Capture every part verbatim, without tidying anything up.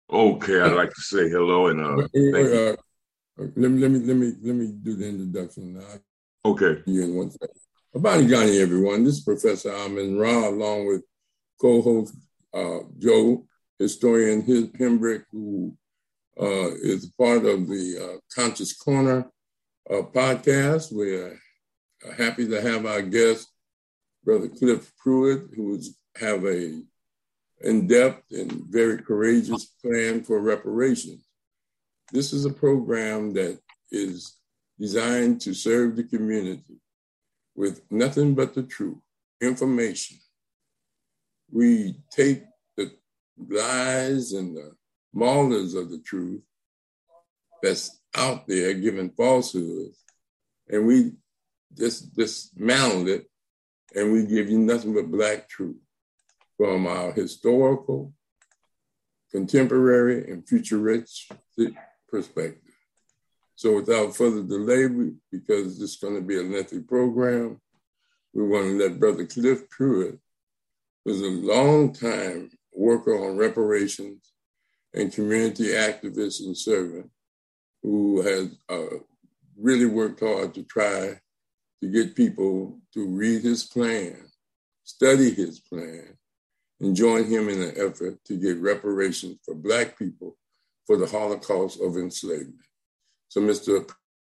Okay, I'd like to say hello and uh, Wait, wait, thank you. wait, uh, let me let me let me let me do the introduction now. Okay, You in one second. Abani Johnny, everyone. This is Professor Amin Ra, along with co-host uh, Joe, historian his Hembrick, who uh, is part of the uh, Conscious Corner uh, podcast. We're happy to have our guest, Brother Cliff Pruitt, who is have a in-depth and very courageous plan for reparations. This is a program that is designed to serve the community with nothing but the truth, information. We take the lies and the maulers of the truth that's out there giving falsehoods, and we just dismantle it, and we give you nothing but black truth from our historical, contemporary, and futuristic perspective. So without further delay, we, because this is going to be a lengthy program, we want to let Brother Cliff Pruitt, who's a long time worker on reparations and community activist and servant, who has uh, really worked hard to try to get people to read his plan, study his plan, and join him in an effort to get reparations for Black people for the Holocaust of enslavement. So, Mister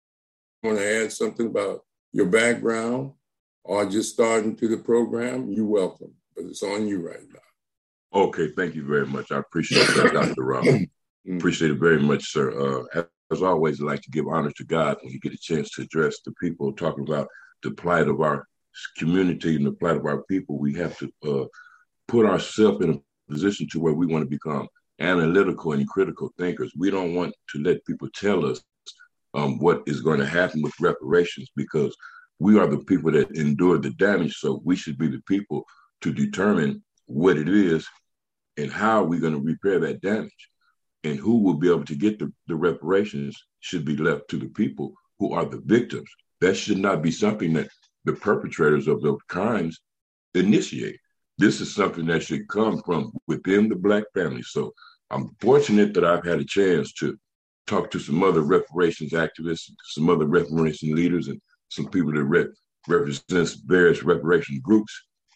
I want to add something about your background or just starting to the program? You're welcome, but it's on you right now. okay, thank you very much. I appreciate that, Doctor Rob. Appreciate it very much, sir. Uh, as always, I like to give honor to God when you get a chance to address the people, talking about the plight of our community and the plight of our people. We have to uh, put ourselves in a position to where we want to become analytical and critical thinkers. We don't want to let people tell us um, what is going to happen with reparations, because we are the people that endure the damage. So we should be the people to determine what it is and how we're going to repair that damage. And who will be able to get the, the reparations should be left to the people who are the victims. That should not be something that the perpetrators of those crimes initiate. This is something that should come from within the Black family. So I'm fortunate that I've had a chance to talk to some other reparations activists, some other reparation leaders, and some people that rep- represent various reparation groups.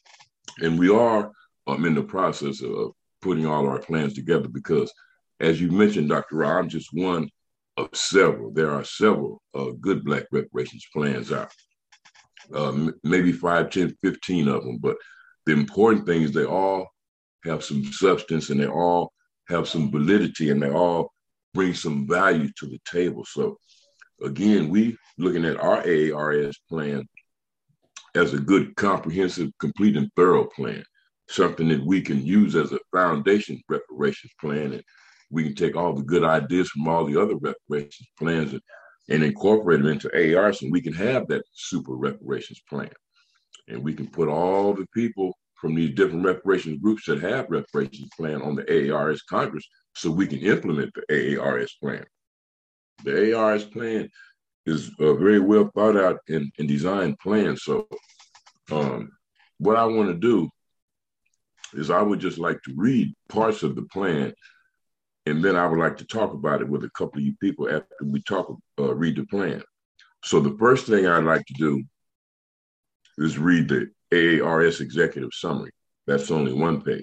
And we are um, in the process of putting all our plans together because, as you mentioned, Doctor Ra, I'm just one of several. There are several uh, good Black reparations plans out, uh, m- maybe five, ten, fifteen of them. But the important thing is they all have some substance and they all have some validity and they all bring some value to the table. So again, we looking at our A A R S plan as a good, comprehensive, complete, and thorough plan, something that we can use as a foundation reparations plan. And we can take all the good ideas from all the other reparations plans and, and incorporate them into A A R S, and we can have that super reparations plan. And we can put all the people from these different reparations groups that have reparations plan on the A A R S Congress so we can implement the A A R S plan. The A A R S plan is a very well thought out and, and designed plan. So um, what I want to do is I would just like to read parts of the plan, and then I would like to talk about it with a couple of you people after we talk, uh, read the plan. So the first thing I'd like to do is read the A A R S executive summary. That's only one page.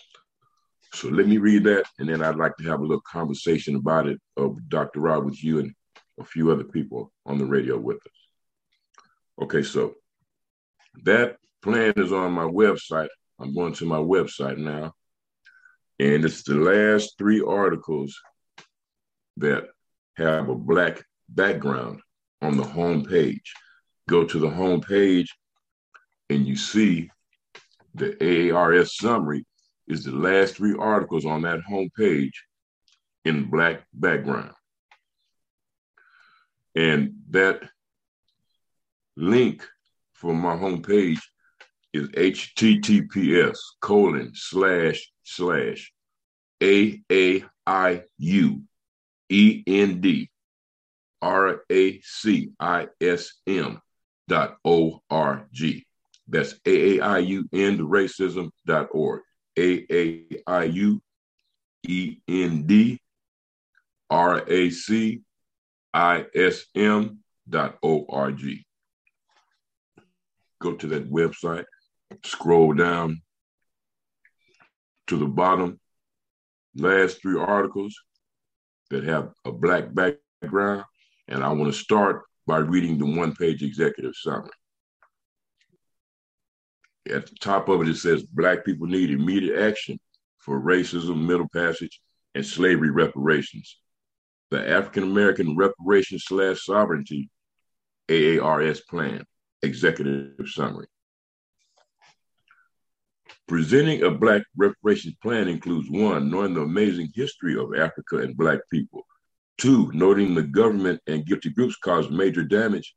So let me read that, and then I'd like to have a little conversation about it of Doctor Rob with you and a few other people on the radio with us. Okay, so that plan is on my website. I'm going to my website now, and it's the last three articles that have a Black background on the home page. Go to the home page, and you see the A A R S summary is the last three articles on that home page in Black background. And that link for my homepage is https colon slash slash A A I U E N D R A C I S M dot O R G. That's A A I U end racism dot org. A A I U E N D R A C I S M dot O R G. Go to that website, scroll down to the bottom, last three articles that have a black background, and I want to start by reading the one-page executive summary. At the top of it, it says, Black people need immediate action for racism, middle passage, and slavery reparations. The African American Reparations slash Sovereignty A A R S Plan, executive summary. Presenting a Black reparations plan includes one, knowing the amazing history of Africa and Black people. Two, noting the government and guilty groups caused major damage,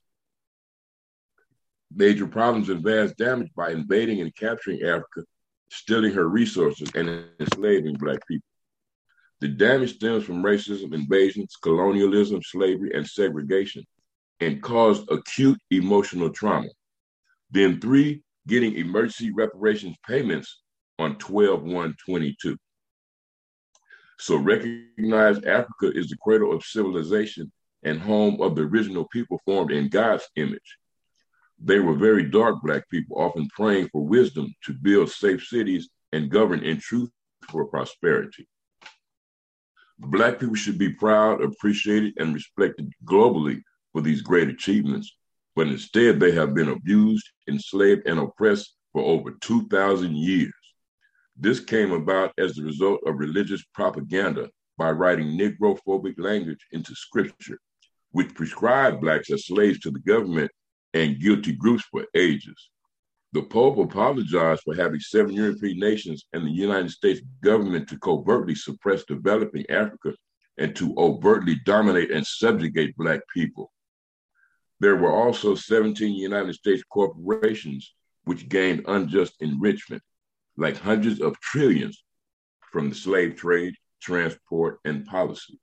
major problems and vast damage by invading and capturing Africa, stealing her resources, and enslaving Black people. The damage stems from racism, invasions, colonialism, slavery, and segregation, and caused acute emotional trauma. Then three, getting emergency reparations payments on twelve one twenty-two. So recognize Africa is the cradle of civilization and home of the original people formed in God's image. They were very dark Black people, often praying for wisdom to build safe cities and govern in truth for prosperity. Black people should be proud, appreciated, and respected globally for these great achievements, but instead they have been abused, enslaved, and oppressed for over two thousand years. This came about as the result of religious propaganda by writing Negrophobic language into scripture, which prescribed Blacks as slaves to the government and guilty groups for ages. The Pope apologized for having seven European nations and the United States government to covertly suppress developing Africa and to overtly dominate and subjugate Black people. There were also seventeen United States corporations which gained unjust enrichment, like hundreds of trillions from the slave trade, transport, and policies.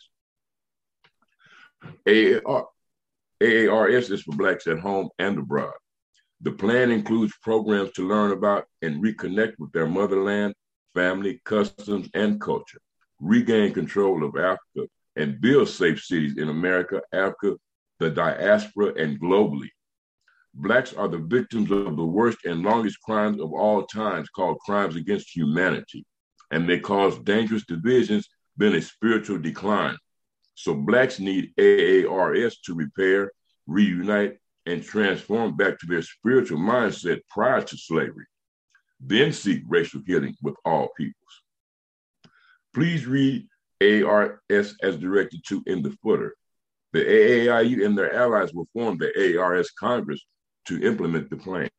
A A R S is for Blacks at home and abroad. The plan includes programs to learn about and reconnect with their motherland, family, customs, and culture, regain control of Africa, and build safe cities in America, Africa, the diaspora, and globally. Blacks are the victims of the worst and longest crimes of all times, called crimes against humanity, and they cause dangerous divisions, then a spiritual decline. So Blacks need A A R S to repair, reunite, and transform back to their spiritual mindset prior to slavery, then seek racial healing with all peoples. Please read A A R S as directed to in the footer. The A A I U and their allies will form the A A R S Congress to implement the plan.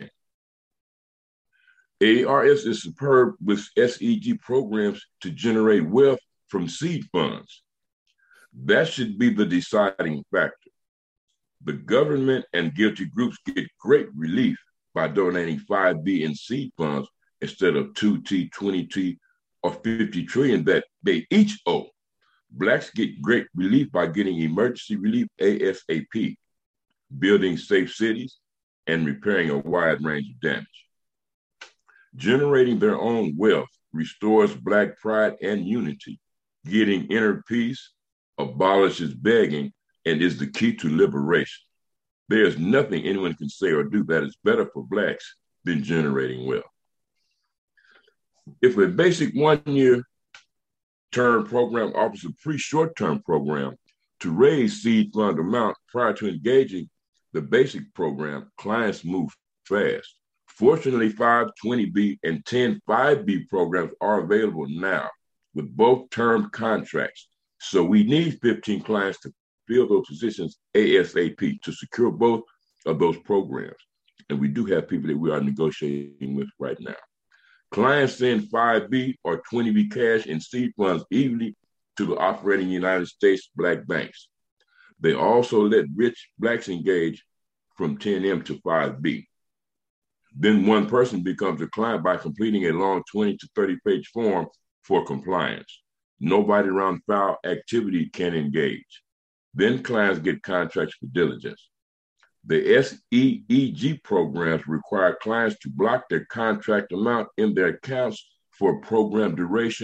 A A R S is superb with S E G programs to generate wealth from seed funds. That should be the deciding factor. The government and guilty groups get great relief by donating five B in seed funds instead of two T, twenty T, or fifty trillion that they each owe. Blacks get great relief by getting emergency relief ASAP, building safe cities, and repairing a wide range of damage. Generating their own wealth restores Black pride and unity. Getting inner peace abolishes begging and is the key to liberation. There is nothing anyone can say or do that is better for Blacks than generating wealth. If a basic one-year term program offers a pre-short-term program to raise seed fund amount prior to engaging the basic program, clients move fast. Fortunately, five twenty B and ten five B programs are available now with both term contracts. So we need fifteen clients to fill those positions ASAP to secure both of those programs. And we do have people that we are negotiating with right now. Clients send five B or twenty B cash and seed funds evenly to the operating United States Black banks. They also let rich Blacks engage from ten M to five B. Then one person becomes a client by completing a long twenty to thirty page form for compliance. Nobody around foul activity can engage. Then clients get contracts for diligence. The S E E G programs require clients to block their contract amount in their accounts for program duration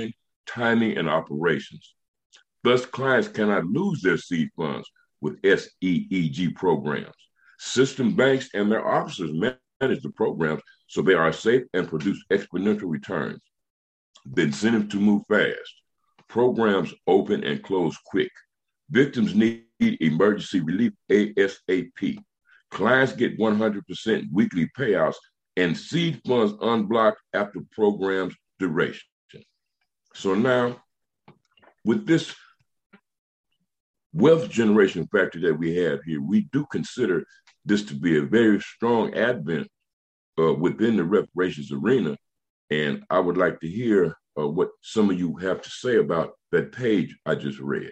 timing, and operations. Thus, clients cannot lose their seed funds with S E E G programs. System banks and their officers manage the programs so they are safe and produce exponential returns. The incentive to move fast. Programs open and close quick. Victims need emergency relief ASAP. Clients get one hundred percent weekly payouts and seed funds unblocked after program's duration. So now, with this wealth generation factor that we have here, we do consider this to be a very strong advent uh, within the reparations arena. And I would like to hear uh, what some of you have to say about that page I just read.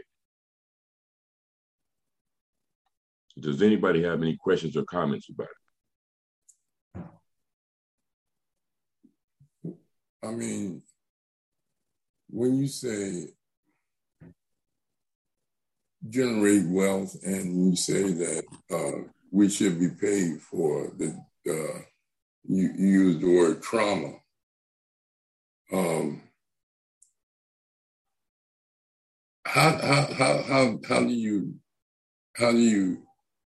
Does anybody have any questions or comments about it? I mean, when you say generate wealth and you say that uh, we should be paid for the, uh, you, you use the word trauma. Um, how, how, how, how, how do you, how do you,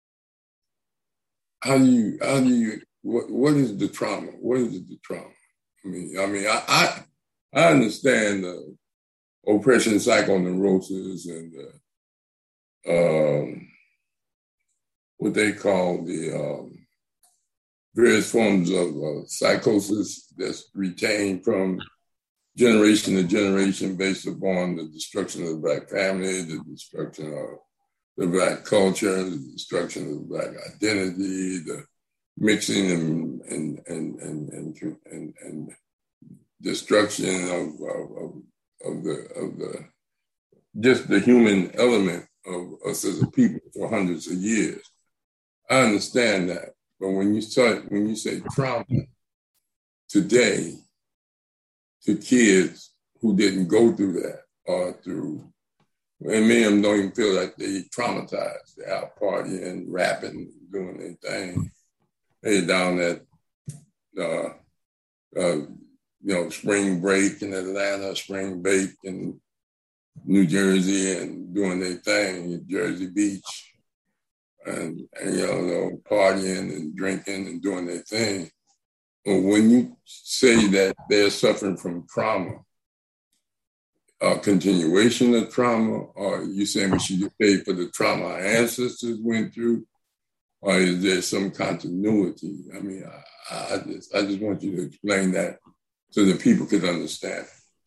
how do you, how do you, what, what is the trauma? What is the trauma? I mean, I mean, I, I, I understand the oppression, psychoneurosis, and the, um, what they call the um, various forms of uh, psychosis that's retained from generation to generation based upon the destruction of the Black family, the destruction of the Black culture, the destruction of the Black identity, the mixing and and and and and, and, and destruction of, of, of, of the of the just the human element of us as a people for hundreds of years. I understand that, but when you start when you say trauma today to kids who didn't go through that or through, and many of them don't even feel like they traumatized. They're out partying, rapping, doing their thing. They down at uh, uh, you know, spring break in Atlanta, spring break in New Jersey, and doing their thing in Jersey Beach, and, and you know, partying and drinking and doing their thing. But when you say that they're suffering from trauma, a continuation of trauma, or you saying we should get paid for the trauma our ancestors went through, or is there some continuity? I mean, I, I just I just want you to explain that so that people could understand.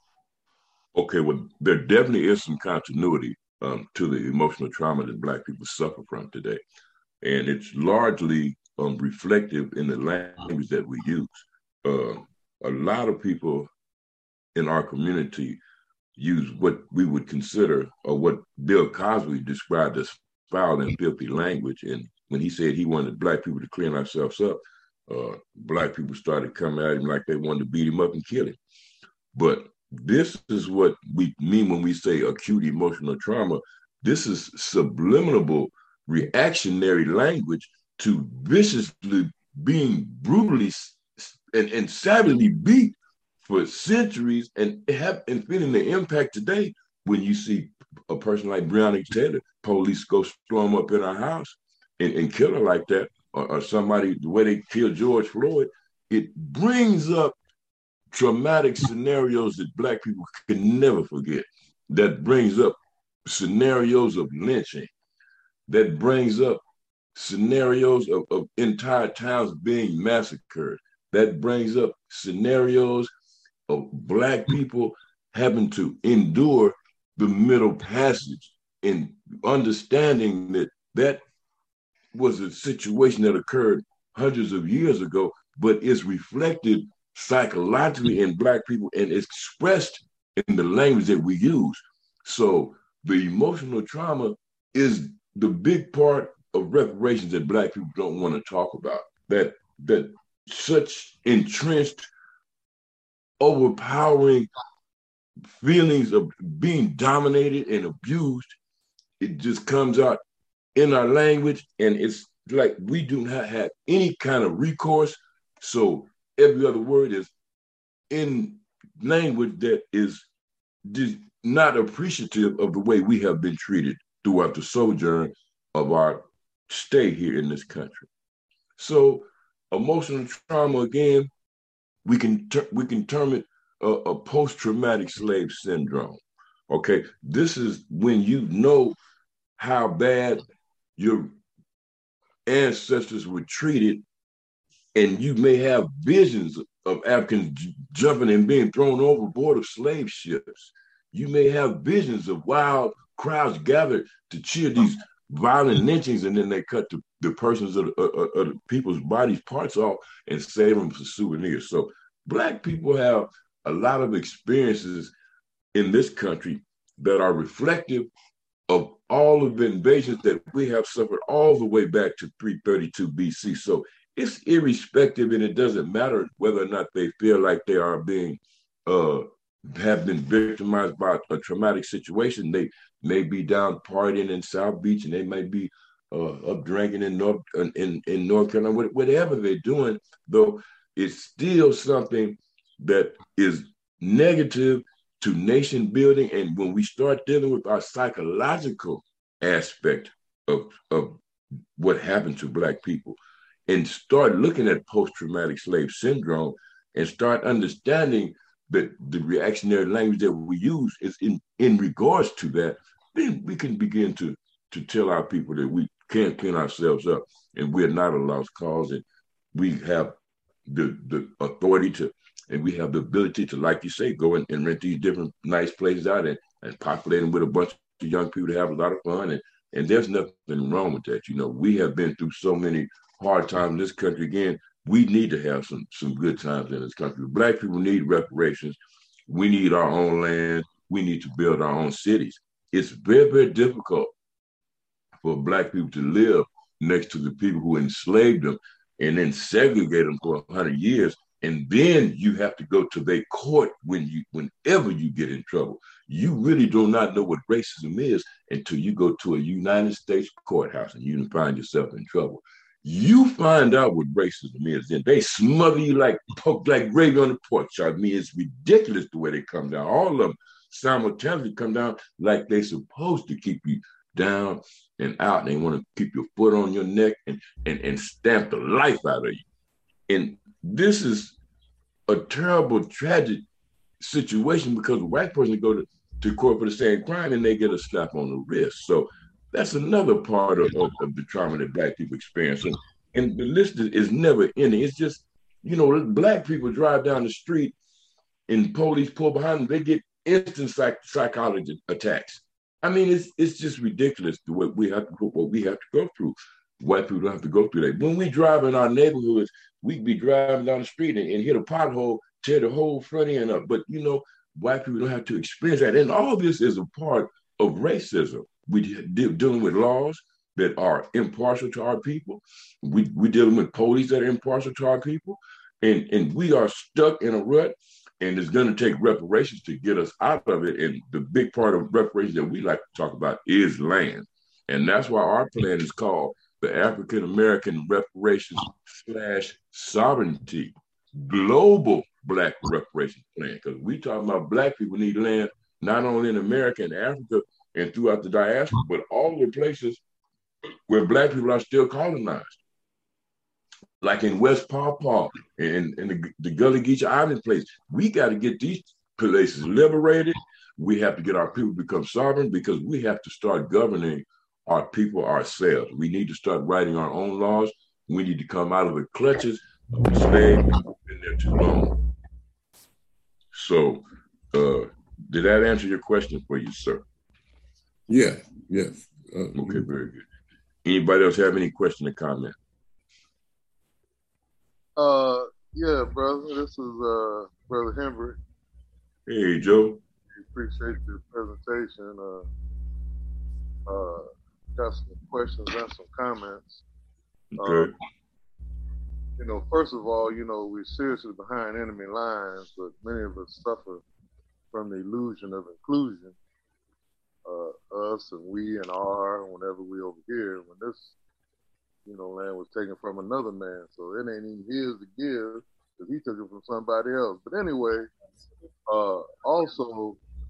Okay, well, there definitely is some continuity um, to the emotional trauma that Black people suffer from today. And it's largely um, reflective in the language that we use. Uh, a lot of people in our community use what we would consider, or what Bill Cosby described as foul and filthy language. And when he said he wanted Black people to clean ourselves up, uh, Black people started coming at him like they wanted to beat him up and kill him. But this is what we mean when we say acute emotional trauma. This is subliminal reactionary language to viciously being brutally and, and savagely beat for centuries, and have and feeling the impact today when you see a person like Breonna Taylor, police go storm up in our house and, and kill her like that, or, or somebody, the way they killed George Floyd. It brings up traumatic scenarios that Black people can never forget. That brings up scenarios of lynching. That brings up scenarios of, of entire towns being massacred. That brings up scenarios of Black people having to endure the Middle Passage, and understanding that that was a situation that occurred hundreds of years ago, but is reflected psychologically in Black people and expressed in the language that we use. So the emotional trauma is the big part of reparations that Black people don't want to talk about. That that such entrenched, overpowering feelings of being dominated and abused, it just comes out in our language, and it's like we do not have any kind of recourse. So every other word is in language that is did not appreciative of the way we have been treated throughout the sojourn of our stay here in this country. So emotional trauma, again, we can ter- we can term it a, a post-traumatic slave syndrome. Okay, this is when you know how bad your ancestors were treated, and you may have visions of Africans j- jumping and being thrown overboard of slave ships. You may have visions of wild crowds gathered to cheer these violent lynchings, and then they cut the, the persons of, the, of, of the people's bodies parts off and save them for souvenirs. So Black people have a lot of experiences in this country that are reflective of all of the invasions that we have suffered all the way back to three thirty-two B C. So it's irrespective, and it doesn't matter whether or not they feel like they are being uh, have been victimized by a traumatic situation. They may be down partying in South Beach, and they may be uh, up drinking in North in, in North Carolina. Whatever they're doing, though, it's still something that is negative to nation building. And when we start dealing with our psychological aspect of, of what happened to Black people, and start looking at post-traumatic slave syndrome, and start understanding that the reactionary language that we use is in, in regards to that, then we can begin to, to tell our people that we can't clean ourselves up, and we're not a lost cause, and we have the, the authority to, and we have the ability to, like you say, go in and rent these different nice places out and, and populate them with a bunch of young people to have a lot of fun. And, and there's nothing wrong with that. You know, we have been through so many hard times in this country. Again, we need to have some some good times in this country. Black people need reparations. We need our own land. We need to build our own cities. It's very, very difficult for Black people to live next to the people who enslaved them and then segregate them for a hundred years. And then you have to go to their court when you, whenever you get in trouble. You really do not know what racism is until you go to a United States courthouse and you find yourself in trouble. You find out what racism is, and they smother you like like gravy on the pork chop. I mean, it's ridiculous the way they come down. All of them simultaneously come down like they're supposed to keep you down and out. And they want to keep your foot on your neck and, and, and stamp the life out of you. And this is a terrible, tragic situation, because a white person go to, to court for the same crime and they get a slap on the wrist. So that's another part of, of, of the trauma that Black people experience. And, and the list is never ending. It's just, you know, Black people drive down the street and police pull behind them, they get instant psych- psychology attacks. I mean, it's it's just ridiculous the way we have to what we have to go through. White people don't have to go through that. When we drive in our neighborhoods, we could be driving down the street and, and hit a pothole, tear the whole front end up. But, you know, white people don't have to experience that. And all this is a part of racism. We de- dealing with laws that are impartial to our people. We, we're dealing with police that are impartial to our people. And, and we are stuck in a rut, and it's going to take reparations to get us out of it. And the big part of reparations that we like to talk about is land. And that's why our plan is called the African American Reparations slash Sovereignty Global Black Reparations Plan. Because we talking about Black people need land not only in America and Africa and throughout the diaspora, but all the places where Black people are still colonized. Like in West Paw Paw and, and the, the Gullah Geechee Island place. We got to get these places liberated. We have to get our people to become sovereign, because we have to start governing our people ourselves. We need to start writing our own laws. We need to come out of the clutches of the slaves who've been there too long. So, uh, did that answer your question for you, sir? Yeah, yes. Uh, okay, very good. Anybody else have any question or comment? Uh, yeah, brother. This is uh, Brother Hendrick. Hey, Joe. Appreciate the presentation. Uh, uh, got some questions and some comments. Okay. Uh, you know, first of all, you know, we're seriously behind enemy lines, but many of us suffer from the illusion of inclusion. Uh, us and we and our, whenever we over here, when this, you know, land was taken from another man, so it ain't even his to give, because he took it from somebody else. But anyway, uh, also,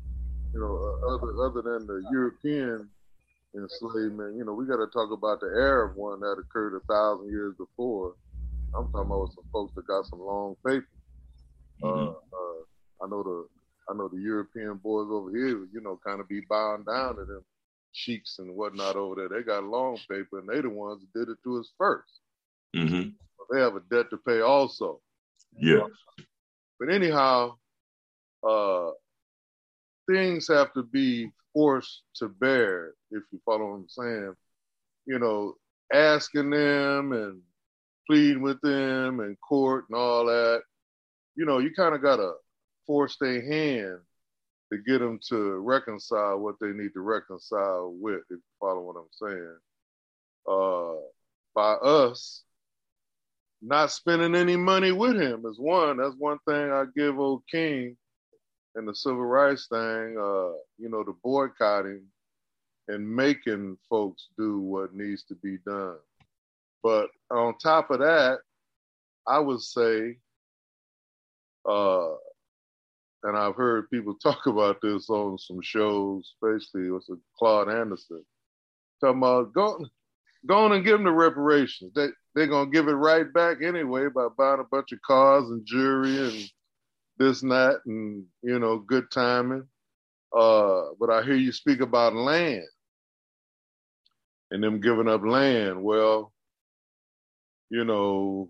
you know, uh, other other than the European enslavement, you know, we got to talk about the Arab one that occurred a thousand years before. I'm talking about some folks that got some long paper. Mm-hmm. Uh, uh, I know the I know the European boys over here, you know, kind of be bound down to them sheiks and whatnot over there. They got long paper, and they the ones that did it to us first. Mm-hmm. So they have a debt to pay also. Yeah. Uh, but anyhow, uh, things have to be forced to bear, if you follow what I'm saying. You know, asking them and pleading with them in court and all that. You know, you kind of got to force their hand to get them to reconcile what they need to reconcile with, if you follow what I'm saying. Uh, by us not spending any money with him is one. That's one thing I give old King and the civil rights thing, uh, you know, the boycotting and making folks do what needs to be done. But on top of that, I would say, uh, and I've heard people talk about this on some shows, especially with Claude Anderson, talking about go, go on and give them the reparations. They, they're going to give it right back anyway by buying a bunch of cars and jewelry and this and that and, you know, good timing. Uh, but I hear you speak about land and them giving up land. Well, you know,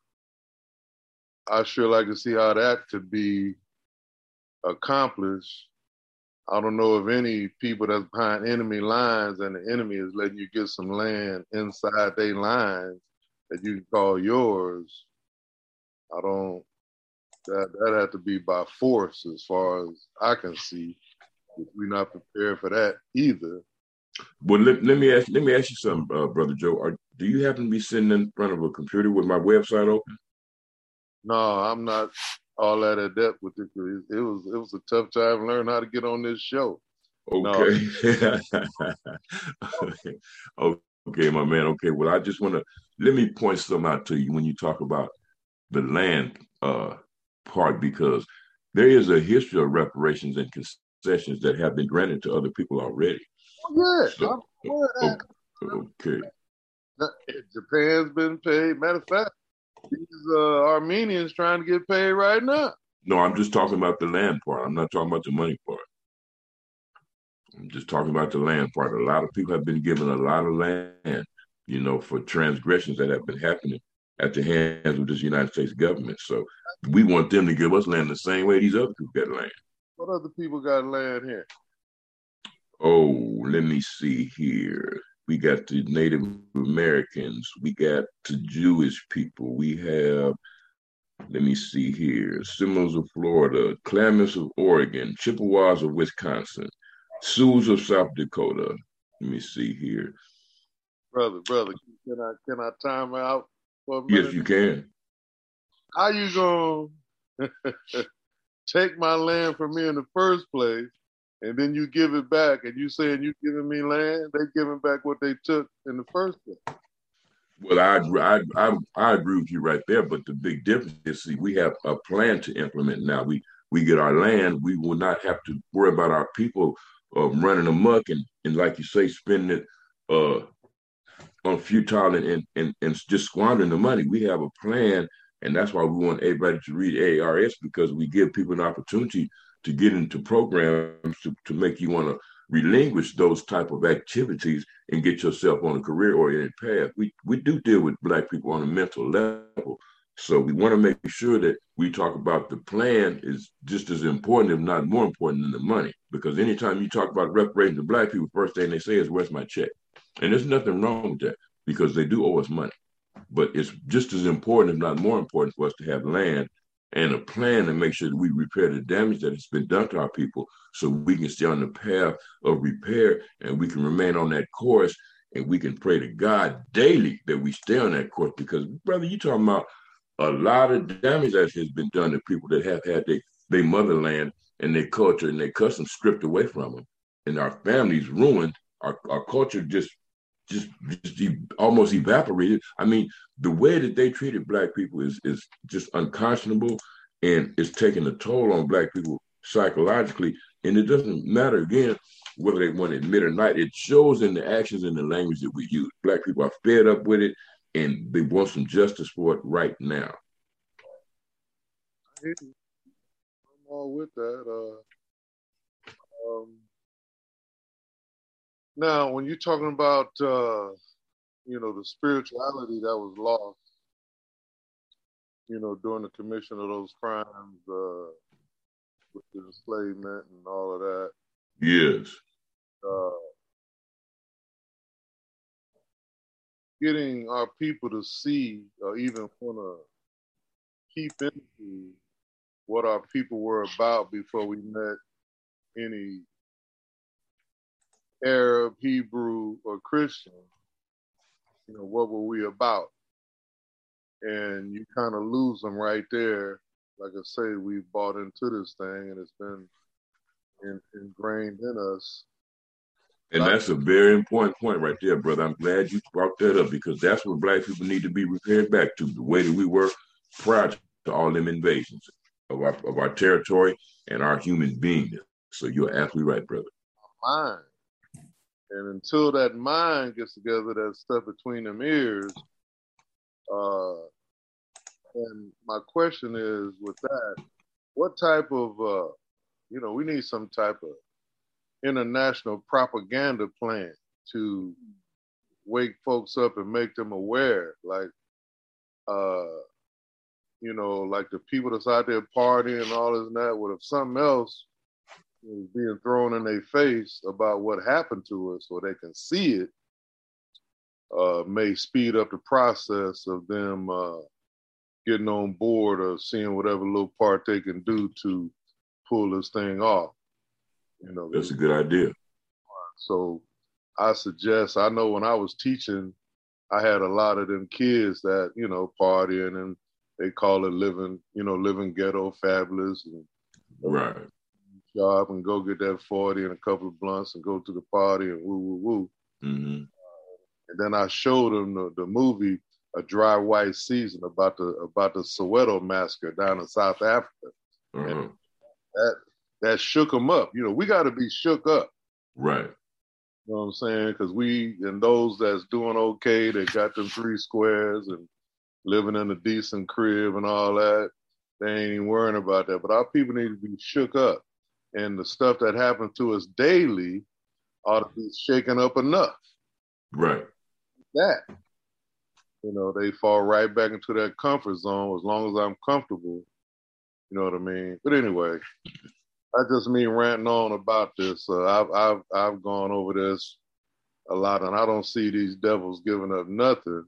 I sure like to see how that could be accomplished. I don't know of any people that's behind enemy lines and the enemy is letting you get some land inside their lines that you can call yours. I don't, that that had to be by force as far as I can see. We're not prepared for that either. Well, let, let me ask let me ask you something, uh, Brother Joe. Are, do you happen to be sitting in front of a computer with my website open? No, I'm not all that adept with it. It was it was a tough time to learn how to get on this show. Okay. No. Okay, my man. Okay. Well, I just want to let me point some out to you when you talk about the land uh, part, because there is a history of reparations and concessions that have been granted to other people already. Oh, yeah. So, okay. okay. Japan's been paid. Matter of fact, these uh, Armenians trying to get paid right now. No, I'm just talking about the land part. I'm not talking about the money part. I'm just talking about the land part. A lot of people have been given a lot of land, you know, for transgressions that have been happening at the hands of this United States government. So we want them to give us land the same way these other people got land. What other people got land here? Oh, let me see here. We got the Native Americans. We got the Jewish people. We have, let me see here, Seminoles of Florida, Klamath of Oregon, Chippewas of Wisconsin, Sioux of South Dakota. Let me see here. Brother, brother, can I can I time out for a minute? Yes, you can. How you gonna take my land from me in the first place, and then you give it back, and you saying you giving me land? They giving back what they took in the first place. Well, I, I I I agree with you right there, but the big difference is, see, we have a plan to implement now. We we get our land. We will not have to worry about our people uh, running amok and, and, like you say, spending it uh, on futile and, and, and, and just squandering the money. We have a plan, and that's why we want everybody to read A A R S, because we give people an opportunity to get into programs to, to make you want to relinquish those type of activities and get yourself on a career-oriented path. We we do deal with Black people on a mental level. So we want to make sure that we talk about the plan is just as important, if not more important, than the money. Because anytime you talk about reparations to Black people, first thing they say is, where's my check? And there's nothing wrong with that, because they do owe us money. But it's just as important, if not more important, for us to have land and a plan to make sure that we repair the damage that has been done to our people, so we can stay on the path of repair and we can remain on that course, and we can pray to God daily that we stay on that course. Because, brother, you're talking about a lot of damage that has been done to people that have had their, their motherland and their culture and their customs stripped away from them, and our families ruined. Our, our culture just just, just almost evaporated. I mean, the way that they treated Black people is is just unconscionable, and it's taking a toll on Black people psychologically. And it doesn't matter, again, whether they want to admit or not. It shows in the actions and the language that we use. Black people are fed up with it, and they want some justice for it right now. I'm all with that. Uh, um, now, when you're talking about, uh, you know, the spirituality that was lost, you know, during the commission of those crimes, uh, with the enslavement and all of that. Yes. Uh, getting our people to see or even want to keep into what our people were about before we met any Arab, Hebrew, or Christian. You know, what were we about? And you kind of lose them right there. Like I say, we bought into this thing, and it's been in, ingrained in us. And that's a very important point right there, brother. I'm glad you brought that up, because that's what Black people need to be repaired back to, the way that we were prior to all them invasions of our, of our territory and our human beingness. So you're absolutely right, brother. Mind. And until that mind gets together, that stuff between them ears, uh, and my question is, with that, what type of, uh, you know, we need some type of international propaganda plan to wake folks up and make them aware, like, uh, you know, like the people that's out there partying and all this and that, what if something else is being thrown in their face about what happened to us, so they can see it, uh, may speed up the process of them uh, getting on board or seeing whatever little part they can do to pull this thing off. You know, that's a good idea. So I suggest, I know when I was teaching, I had a lot of them kids that, you know, partying, and they call it living, you know, living ghetto fabulous, and right, job and go get that forty and a couple of blunts and go to the party and woo woo woo. Mm-hmm. And then I showed them the, the movie A Dry White Season about the about the Soweto massacre down in South Africa. Uh-huh. And that that shook them up. You know, we got to be shook up. Right. You know what I'm saying? Because we, and those that's doing okay, they got them three squares and living in a decent crib and all that, they ain't even worrying about that. But our people need to be shook up. And the stuff that happens to us daily ought to be shaken up enough. Right. That, you know, they fall right back into that comfort zone as long as I'm comfortable. You know what I mean? But anyway, I just mean ranting on about this. Uh, I've I've I've gone over this a lot, and I don't see these devils giving up nothing.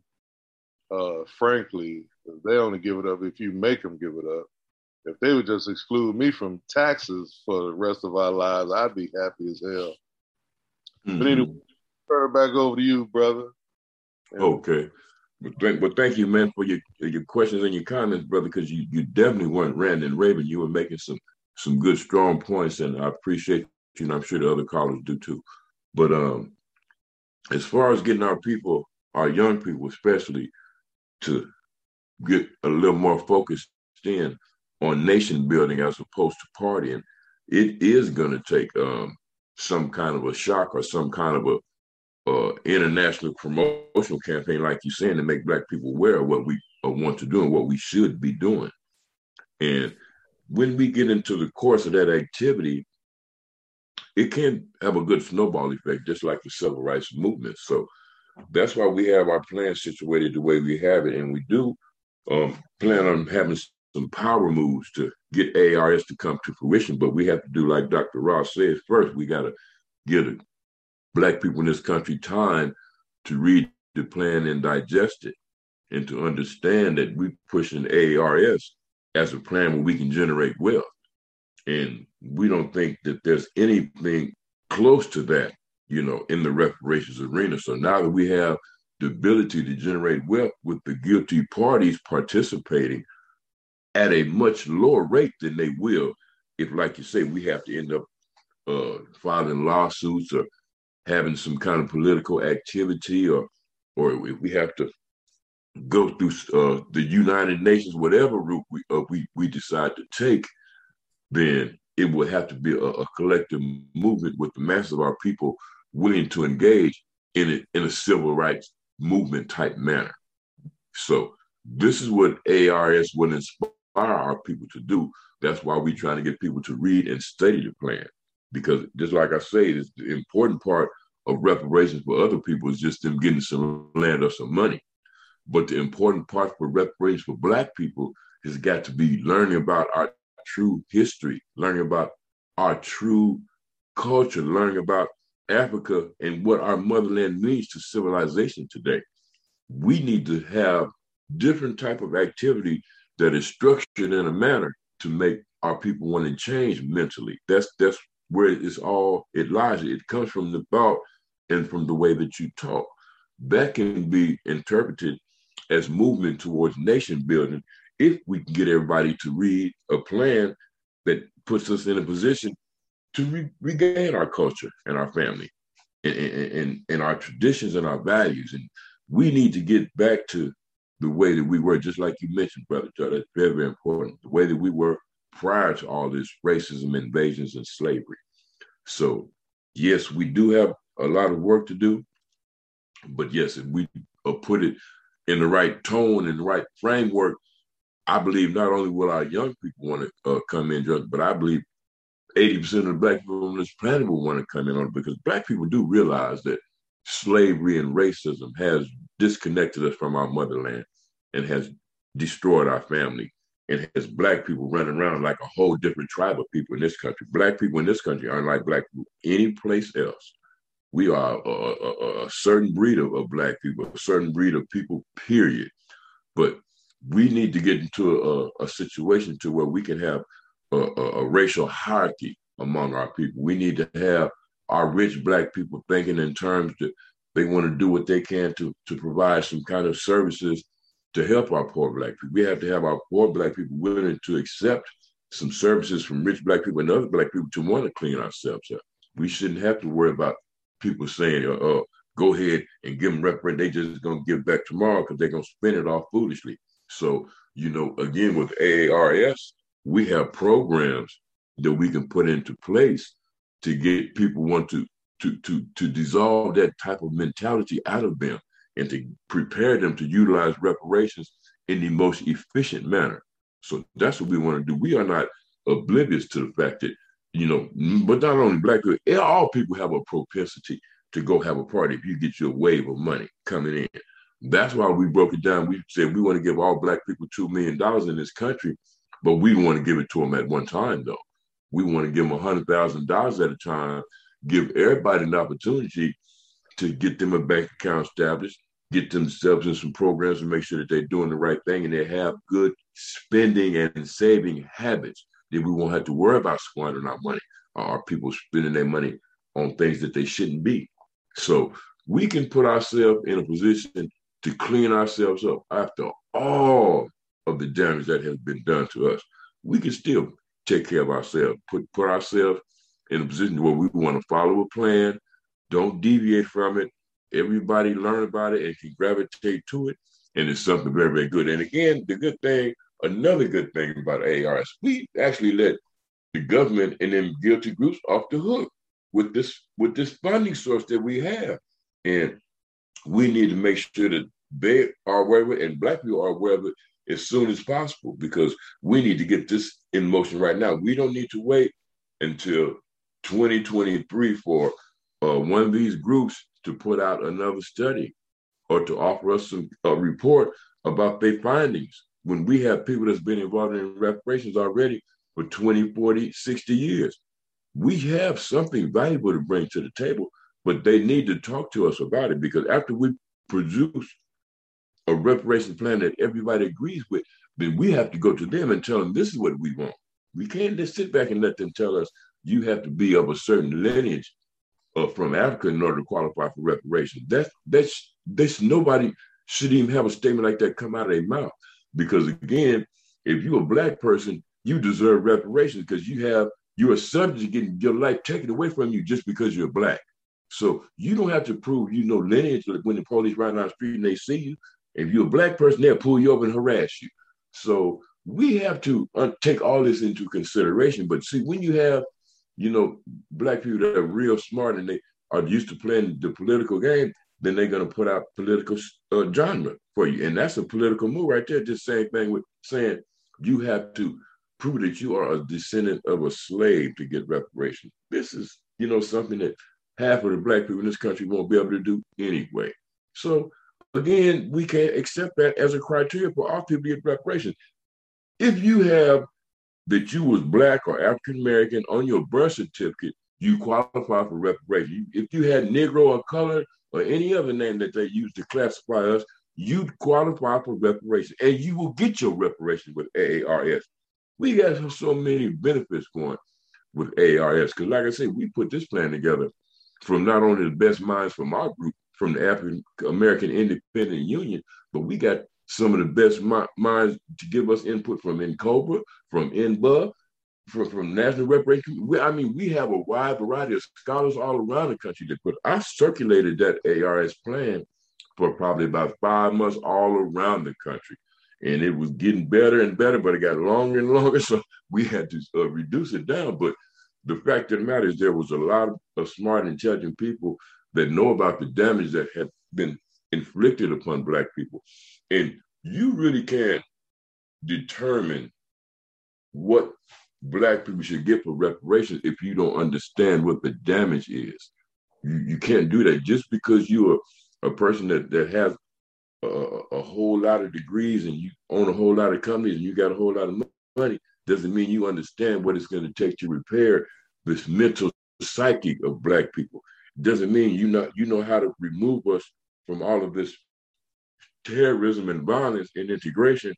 Uh, frankly, they only give it up if you make them give it up. If they would just exclude me from taxes for the rest of our lives, I'd be happy as hell. Mm-hmm. But anyway, turn it back over to you, brother. And okay. But thank, but thank you, man, for your your questions and your comments, brother, because you, you definitely weren't ranting and raving. You were making some some good, strong points, and I appreciate you, and I'm sure the other callers do too. But um, as far as getting our people, our young people especially, to get a little more focused in on nation building as opposed to partying, it is going to take um, some kind of a shock or some kind of a uh, international promotional campaign, like you're saying, to make Black people aware of what we uh, want to do and what we should be doing. And when we get into the course of that activity, it can have a good snowball effect, just like the civil rights movement. So that's why we have our plan situated the way we have it. And we do um, plan on having some power moves to get A R S to come to fruition. But we have to do like Doctor Ross says first. We got to give the Black people in this country time to read the plan and digest it, and to understand that we're pushing A R S as a plan where we can generate wealth. And we don't think that there's anything close to that, you know, in the reparations arena. So now that we have the ability to generate wealth with the guilty parties participating at a much lower rate than they will if, like you say, we have to end up uh, filing lawsuits or having some kind of political activity, or or if we have to go through uh, the United Nations, whatever route we, uh, we we decide to take, then it would have to be a, a collective movement with the masses of our people willing to engage in it in a civil rights movement type manner. So this is what A R S would inspire our people to do. That's why we're trying to get people to read and study the plan. Because just like I say, it's the important part of reparations for other people is just them getting some land or some money. But the important part for reparations for Black people has got to be learning about our true history, learning about our true culture, learning about Africa and what our motherland means to civilization today. We need to have different type of activity that is structured in a manner to make our people want to change mentally. That's that's where it's all, it lies. It comes from the thought and from the way that you talk. That can be interpreted as movement towards nation building if we can get everybody to read a plan that puts us in a position to re- regain our culture and our family and, and, and, and our traditions and our values. And we need to get back to the way that we were, just like you mentioned, Brother Joe. That's very, very important. The way that we were prior to all this racism, invasions, and slavery. So, yes, we do have a lot of work to do. But yes, if we uh, put it in the right tone and the right framework, I believe not only will our young people want to uh, come in, but I believe eighty percent of the Black people on this planet will want to come in on it, because Black people do realize that slavery and racism has disconnected us from our motherland and has destroyed our family, and has Black people running around like a whole different tribe of people in this country. Black people in this country aren't like Black people any place else. We are a, a, a certain breed of, of Black people, a certain breed of people, period. But we need to get into a, a situation to where we can have a, a, a racial hierarchy among our people. We need to have our rich Black people thinking in terms that they want to do what they can to, to provide some kind of services to help our poor Black people. We have to have our poor Black people willing to accept some services from rich Black people and other Black people to want to clean ourselves up. We shouldn't have to worry about people saying, uh, uh, go ahead and give them reparations. They just going to give back tomorrow because they're going to spend it all foolishly. So, you know, again, with A A R S, we have programs that we can put into place to get people want to, to, to, to dissolve that type of mentality out of them and to prepare them to utilize reparations in the most efficient manner. So that's what we want to do. We are not oblivious to the fact that, you know, but not only Black people, all people have a propensity to go have a party if you get your wave of money coming in. That's why we broke it down. We said we want to give all Black people two million dollars in this country, but we don't want to give it to them at one time, though. We want to give them one hundred thousand dollars at a time, give everybody an opportunity to get them a bank account established, get themselves in some programs and make sure that they're doing the right thing and they have good spending and saving habits, that we won't have to worry about squandering our money or people spending their money on things that they shouldn't be. So we can put ourselves in a position to clean ourselves up after all of the damage that has been done to us. We can still take care of ourselves, put, put ourselves in a position where we want to follow a plan, don't deviate from it. Everybody learn about it and can gravitate to it. And it's something very, very good. And again, the good thing, another good thing about A A R S, we actually let the government and them guilty groups off the hook with this with this funding source that we have. And we need to make sure that they are aware of it and Black people are aware of it as soon as possible, because we need to get this in motion right now. We don't need to wait until twenty twenty-three for uh, one of these groups to put out another study or to offer us some a report about their findings, when we have people that's been involved in reparations already for twenty, forty, sixty years. We have something valuable to bring to the table, but they need to talk to us about it, because after we produce a reparation plan that everybody agrees with, then we have to go to them and tell them this is what we want. We can't just sit back and let them tell us you have to be of a certain lineage uh, from Africa in order to qualify for reparations. That's, that's, that's nobody should even have a statement like that come out of their mouth. Because again, if you're a Black person, you deserve reparations because you have, you're a subject to getting your life taken away from you just because you're Black. So you don't have to prove you know lineage when the police ride down the street and they see you. If you're a Black person, they'll pull you over and harass you. So we have to uh, take all this into consideration. But see, when you have, you know, black people that are real smart and they are used to playing the political game, then they're going to put out political uh, genre for you. And that's a political move right there. Just same thing with saying you have to prove that you are a descendant of a slave to get reparations. This is, you know, something that half of the black people in this country won't be able to do anyway. So again, we can't accept that as a criteria for all people to get reparations. If you have that you was black or African American on your birth certificate, you qualify for reparations. If you had Negro or colored or any other name that they use to classify us, you'd qualify for reparations, and you will get your reparations with A A R S. We got so many benefits going with A A R S because, like I said, we put this plan together from not only the best minds from our group, from the African American Independent Union, but we got some of the best mi- minds to give us input from N C O B R A, from N B U, from, from National Reparation. We, I mean, we have a wide variety of scholars all around the country that put. I circulated that A A R S plan for probably about five months all around the country. And it was getting better and better, but it got longer and longer. So we had to uh, reduce it down. But the fact of the matter is there was a lot of, of smart, intelligent people that know about the damage that had been inflicted upon Black people. And you really can't determine what Black people should get for reparations if you don't understand what the damage is. You, you can't do that just because you're a, a person that, that has a, a whole lot of degrees and you own a whole lot of companies and you got a whole lot of money. Doesn't mean you understand what it's going to take to repair this mental psyche of Black people. Doesn't mean you know you know how to remove us from all of this terrorism and violence and integration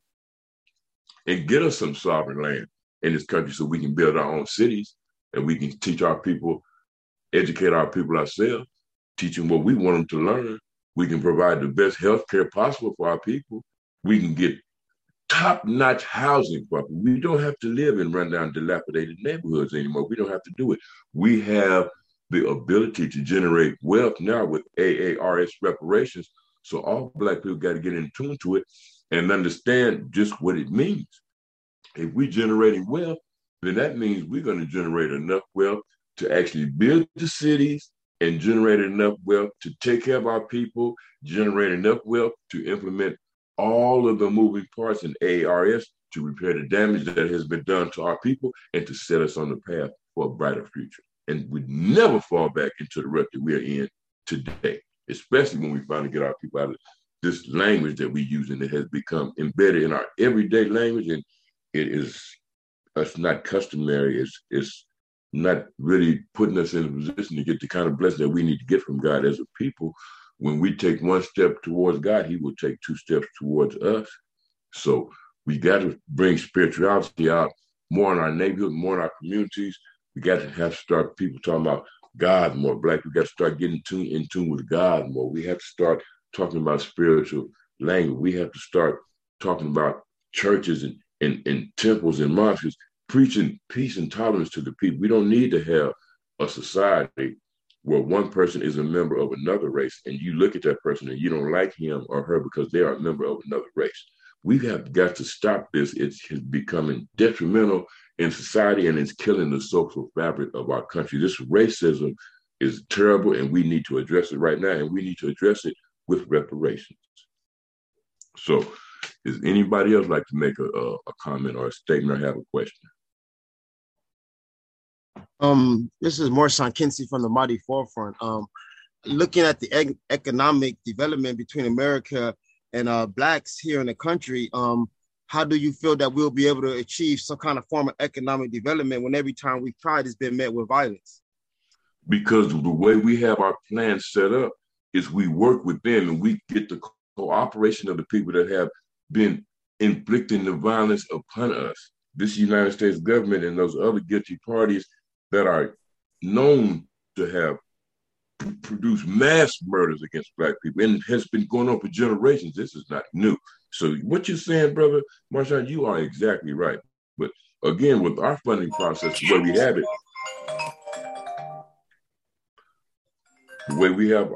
and get us some sovereign land in this country so we can build our own cities and we can teach our people, educate our people ourselves, teach them what we want them to learn. We can provide the best health care possible for our people. We can get top-notch housing for people. We don't have to live in rundown, dilapidated neighborhoods anymore. We don't have to do it. We have the ability to generate wealth now with A A R S reparations. So all Black people got to get in tune to it and understand just what it means. If we're generating wealth, then that means we're going to generate enough wealth to actually build the cities and generate enough wealth to take care of our people, generate enough wealth to implement all of the moving parts in A A R S to repair the damage that has been done to our people and to set us on the path for a brighter future. And we never fall back into the rut that we are in today, especially when we finally get our people out of this language that we use and it has become embedded in our everyday language. And it is, it's not customary. It's, it's not really putting us in a position to get the kind of blessing that we need to get from God as a people. When we take one step towards God, he will take two steps towards us. So we got to bring spirituality out more in our neighborhood, more in our communities. We got to have to start people talking about God more. Black people got to start getting tune, in tune with God more. We have to start talking about spiritual language. We have to start talking about churches and, and, and temples and mosques, preaching peace and tolerance to the people. We don't need to have a society where one person is a member of another race and you look at that person and you don't like him or her because they are a member of another race. We have got to stop this. It's becoming detrimental in society and it's killing the social fabric of our country. This racism is terrible and we need to address it right now, and we need to address it with reparations. So does anybody else like to make a, a, a comment or a statement or have a question? Um, this is Morrison Kinsey from the Mighty Forefront. Um, looking at the ec- economic development between America and uh, Blacks here in the country, um, how do you feel that we'll be able to achieve some kind of form of economic development when every time we've tried has been met with violence? Because the way we have our plans set up is we work with them and we get the cooperation of the people that have been inflicting the violence upon us. This United States government and those other guilty parties that are known to have p- produced mass murders against Black people, and it has been going on for generations. This is not new. So what you're saying, brother Marshawn, you are exactly right. But again, with our funding process, the way we have it, the way we have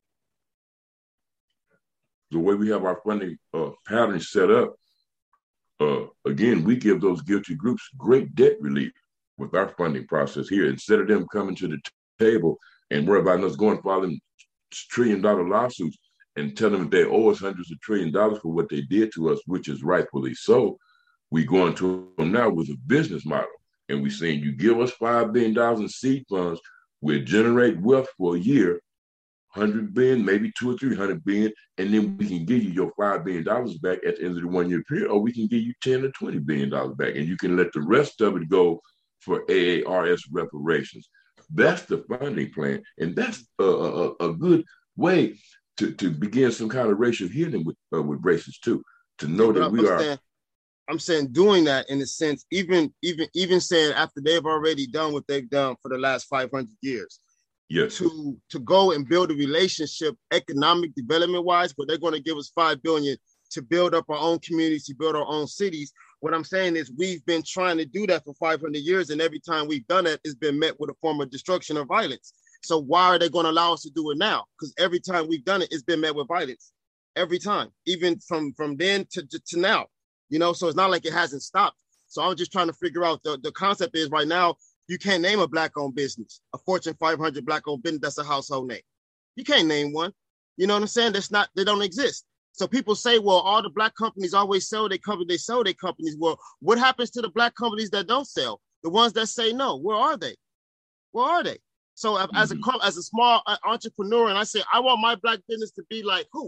the way we have our funding uh, pattern set up, Uh, again, we give those guilty groups great debt relief with our funding process here. Instead of them coming to the t- table and worry about us going filing trillion dollar lawsuits and tell them they owe us hundreds of trillion dollars for what they did to us, which is rightfully so, we going to them now with a business model. And we saying, you give us five billion dollars in seed funds, we'll generate wealth for a year, one hundred billion, maybe two or three hundred billion, and then we can give you your five billion dollars back at the end of the one year period, or we can give you ten or twenty billion dollars back, and you can let the rest of it go for A A R S reparations. That's the funding plan, and that's a, a, a good way to, to begin some kind of racial healing with uh, with races too, to know that we are. Saying, I'm saying doing that in a sense, even even even saying after they've already done what they've done for the last five hundred years. Yes. To to go and build a relationship, economic development wise, but they're going to give us five billion to build up our own communities, to build our own cities. What I'm saying is we've been trying to do that for five hundred years, and every time we've done it, it's been met with a form of destruction or violence. So why are they going to allow us to do it now? Because every time we've done it, it's been met with violence. Every time, even from from then to, to, to now, you know. So it's not like it hasn't stopped. So I'm just trying to figure out the, the concept is right now. You can't name a black-owned business, a Fortune five hundred black-owned business that's a household name. You can't name one. You know what I'm saying? That's not, they don't exist. So people say, well, all the black companies always sell their company, they sell their companies. Well, what happens to the black companies that don't sell? The ones that say no, where are they? Where are they? So mm-hmm. as a as a small entrepreneur, and I say, I want my black business to be like who?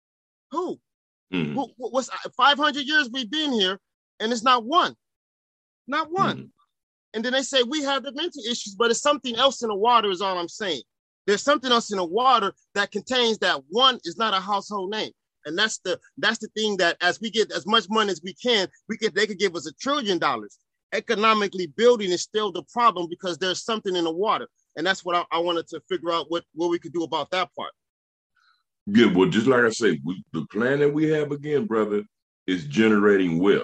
Who? Mm-hmm. who what's five hundred years we've been here, and it's not one. Not one. Mm-hmm. And then they say we have the mental issues, but it's something else in the water is all I'm saying. There's something else in the water that contains that one is not a household name. And that's the that's the thing that as we get as much money as we can, we get they could give us a trillion dollars. Economically building is still the problem because there's something in the water. And that's what I, I wanted to figure out what, what we could do about that part. Yeah, well, just like I say, we, the plan that we have again, brother, is generating wealth.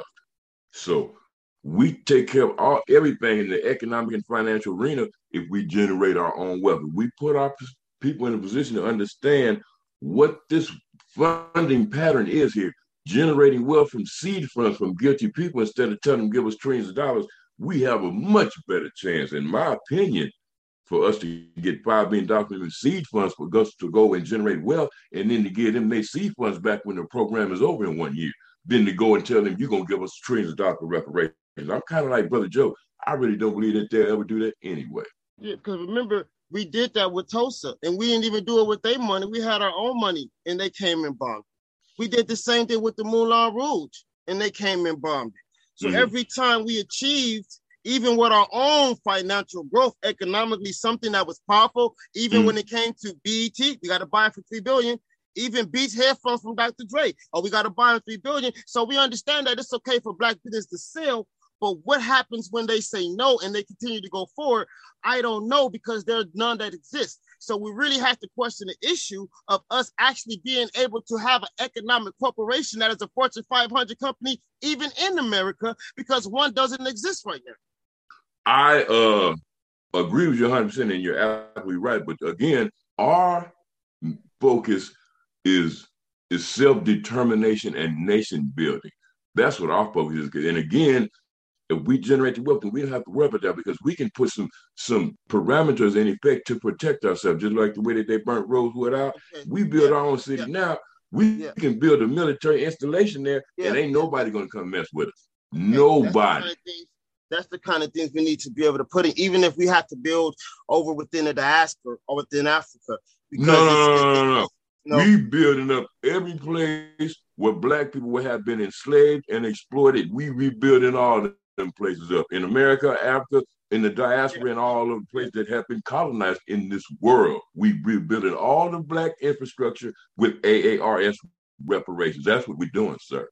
So we take care of all everything in the economic and financial arena if we generate our own wealth. If we put our people in a position to understand what this funding pattern is here, generating wealth from seed funds from guilty people instead of telling them give us trillions of dollars, we have a much better chance, in my opinion, for us to get five billion dollars in seed funds for us to go and generate wealth and then to give them their seed funds back when the program is over in one year, then to go and tell them you're going to give us trillions of dollars for reparations. I'm kind of like Brother Joe. I really don't believe that they'll ever do that anyway. Yeah, because remember, we did that with Tulsa, and we didn't even do it with their money. We had our own money, and they came and bombed. We did the same thing with the Moulin Rouge, and they came and bombed it. So mm-hmm. every time we achieved, even with our own financial growth, economically, something that was powerful, even mm-hmm. when it came to B E T, we got to buy it for three billion dollars. Even Beats headphones from Doctor Dre, oh, we got to buy them three billion dollars. So we understand that it's okay for black business to sell, but what happens when they say no and they continue to go forward? I don't know, because there's none that exist. So we really have to question the issue of us actually being able to have an economic corporation that is a Fortune five hundred company, even in America, because one doesn't exist right now. I uh, agree with you one hundred percent, and you're absolutely right. But again, our focus is is self-determination and nation building. That's what our focus is. And again, if we generate the wealth, then we don't have to worry about that, because we can put some some parameters in effect to protect ourselves, just like the way that they burnt Rosewood out. Okay. We build yeah. our own city yeah. now. We yeah. can build a military installation there, yeah. and ain't nobody going to come mess with us. Okay. Nobody. That's the, kind of things, that's the kind of things we need to be able to put in, even if we have to build over within the diaspora or within Africa. No, no, no, no, no, no. No. We building up every place where black people have been enslaved and exploited. We rebuilding all of them places up in America, Africa, in the diaspora, yeah. and all of the places that have been colonized in this world. We rebuilding all the black infrastructure with A A R S reparations. That's what we're doing, sir.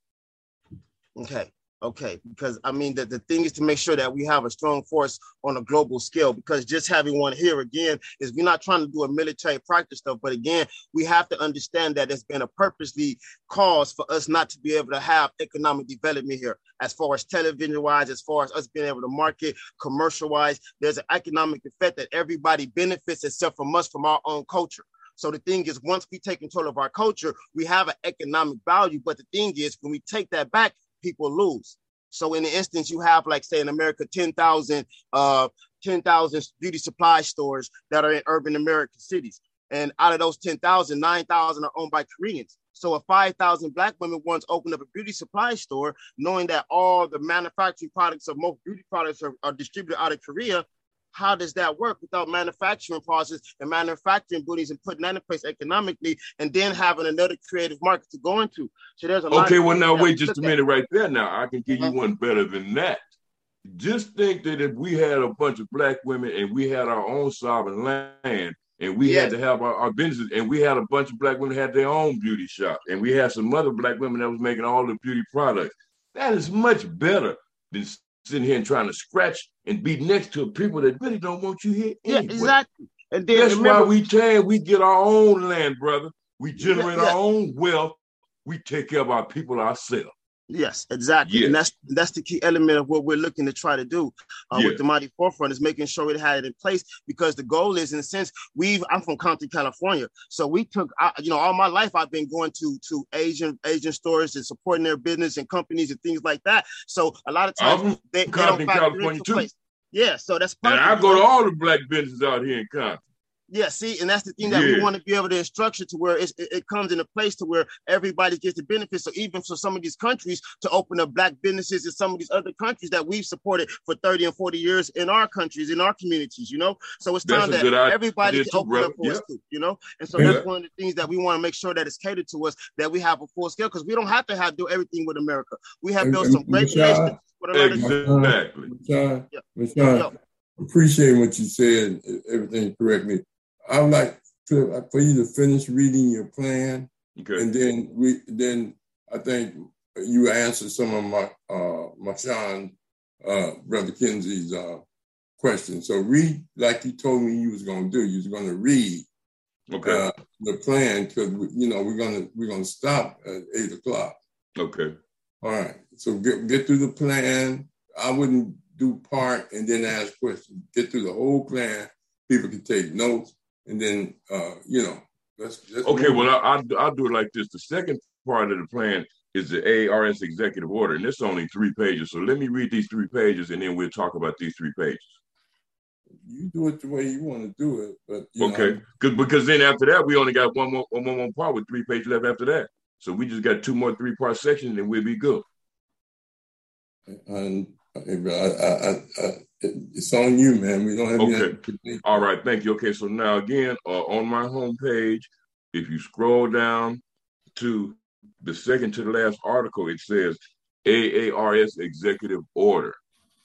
Okay. Okay, because I mean, the, the thing is to make sure that we have a strong force on a global scale, because just having one here again is we're not trying to do a military practice stuff. But again, we have to understand that it's been a purposely cause for us not to be able to have economic development here, as far as television wise, as far as us being able to market commercial wise. There's an economic effect that everybody benefits except from us, from our own culture. So the thing is, once we take control of our culture, we have an economic value. But the thing is, when we take that back, people lose. So in the instance, you have, like, say in America, ten thousand uh, ten thousand beauty supply stores that are in urban American cities. And out of those ten thousand, nine thousand are owned by Koreans. So if five thousand Black women once opened up a beauty supply store, knowing that all the manufacturing products of most beauty products are, are distributed out of Korea, how does that work without manufacturing process and manufacturing booties and putting that in place economically and then having another creative market to go into? So there's a lot. Okay, well, now wait just a minute right there. Now I can give uh-huh. you one better than that. Just think that if we had a bunch of Black women and we had our own sovereign land and we yes. had to have our, our businesses and we had a bunch of Black women had their own beauty shop and we had some other Black women that was making all the beauty products, that is much better than sitting here and trying to scratch and be next to people that really don't want you here anyway. Yeah, exactly. And then that's remember, why we can. We get our own land, brother. We generate yeah, yeah. our own wealth. We take care of our people ourselves. Yes, exactly. Yes. And that's that's the key element of what we're looking to try to do uh, yes. with the Mighty Forefront, is making sure it had it in place, because the goal is, in a sense, we've I'm from Compton, California. So we took, I, you know, all my life I've been going to to Asian Asian stores and supporting their business and companies and things like that. So a lot of times they, they don't factor into place. Yeah, so that's part. And I go to all the Black businesses out here in Compton. Yeah, see, and that's the thing that yeah. we want to be able to instruct it to where it, it comes in a place to where everybody gets the benefits. So even for some of these countries to open up Black businesses in some of these other countries that we've supported for thirty and forty years in our countries, in our communities, you know? So it's time that everybody can open up for yeah. us too, you know? And so yeah. that's one of the things that we want to make sure that it's catered to us, that we have a full scale, because we don't have to have do everything with America. We have built some great relationships with another Exactly. Michelle, yeah. Michelle, appreciate what you said, everything correctly. I would like to, for you to finish reading your plan, okay. and then we then I think you answered some of my uh, Mashan, uh, Brother Kenzie's uh, questions. So read like you told me you was going to do. You was going to read okay. uh, the plan, because you know we're gonna we're gonna stop at eight o'clock. Okay. All right. So get get through the plan. I wouldn't do part and then ask questions. Get through the whole plan. People can take notes. And then, uh, you know, let's, let's okay. Move. Well, I'll, I'll do it like this. The second part of the plan is the A A R S executive order, and it's only three pages. So let me read these three pages, and then we'll talk about these three pages. You do it the way you want to do it, but you okay, because because then after that we only got one more one more part with three pages left after that. So we just got two more three part sections, and we'll be good. And I, I, I, I, it's on you, man. We don't have okay. Any- All right, thank you. Okay, so now again, uh, on my homepage, if you scroll down to the second to the last article, it says A A R S executive order.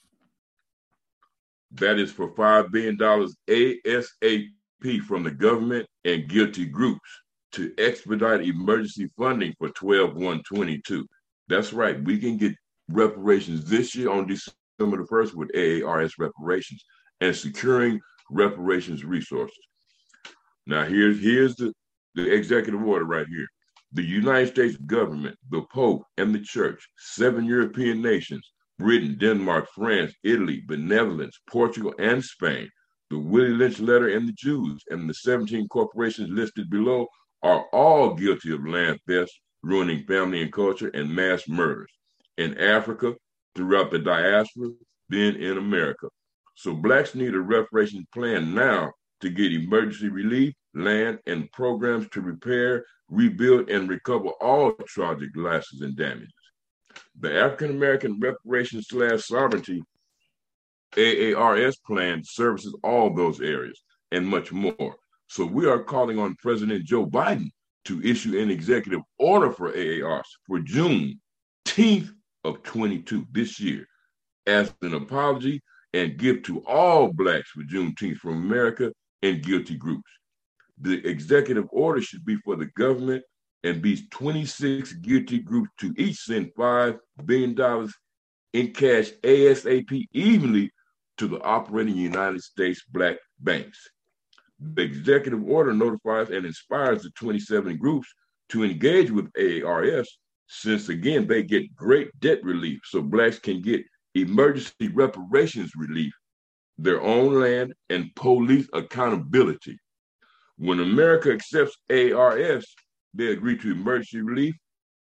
That is for five billion dollars ASAP from the government and guilty groups to expedite emergency funding for twelve one twenty-two. That's right. We can get reparations this year on December the first with A A R S reparations and securing reparations resources. Now, here's, here's the, the executive order right here. The United States government, the Pope, and the Church, seven European nations, Britain, Denmark, France, Italy, Benevolence, Portugal, and Spain, the Willie Lynch letter, and the Jews, and the seventeen corporations listed below are all guilty of land theft, ruining family and culture, and mass murders in Africa, throughout the diaspora, then in America. So Blacks need a reparations plan now to get emergency relief, land, and programs to repair, rebuild, and recover all tragic losses and damages. The African American Reparations slash Sovereignty A A R S plan services all those areas and much more. So we are calling on President Joe Biden to issue an executive order for A A R S for June tenth of twenty-two this year as an apology and gift to all Blacks for Juneteenth from America and guilty groups. The executive order should be for the government and be twenty-six guilty groups to each send five billion dollars in cash ASAP evenly to the operating United States Black banks. The executive order notifies and inspires the twenty-seven groups to engage with A A R S, since again, they get great debt relief so Blacks can get emergency reparations relief, their own land, and police accountability. When America accepts A A R S, they agree to emergency relief,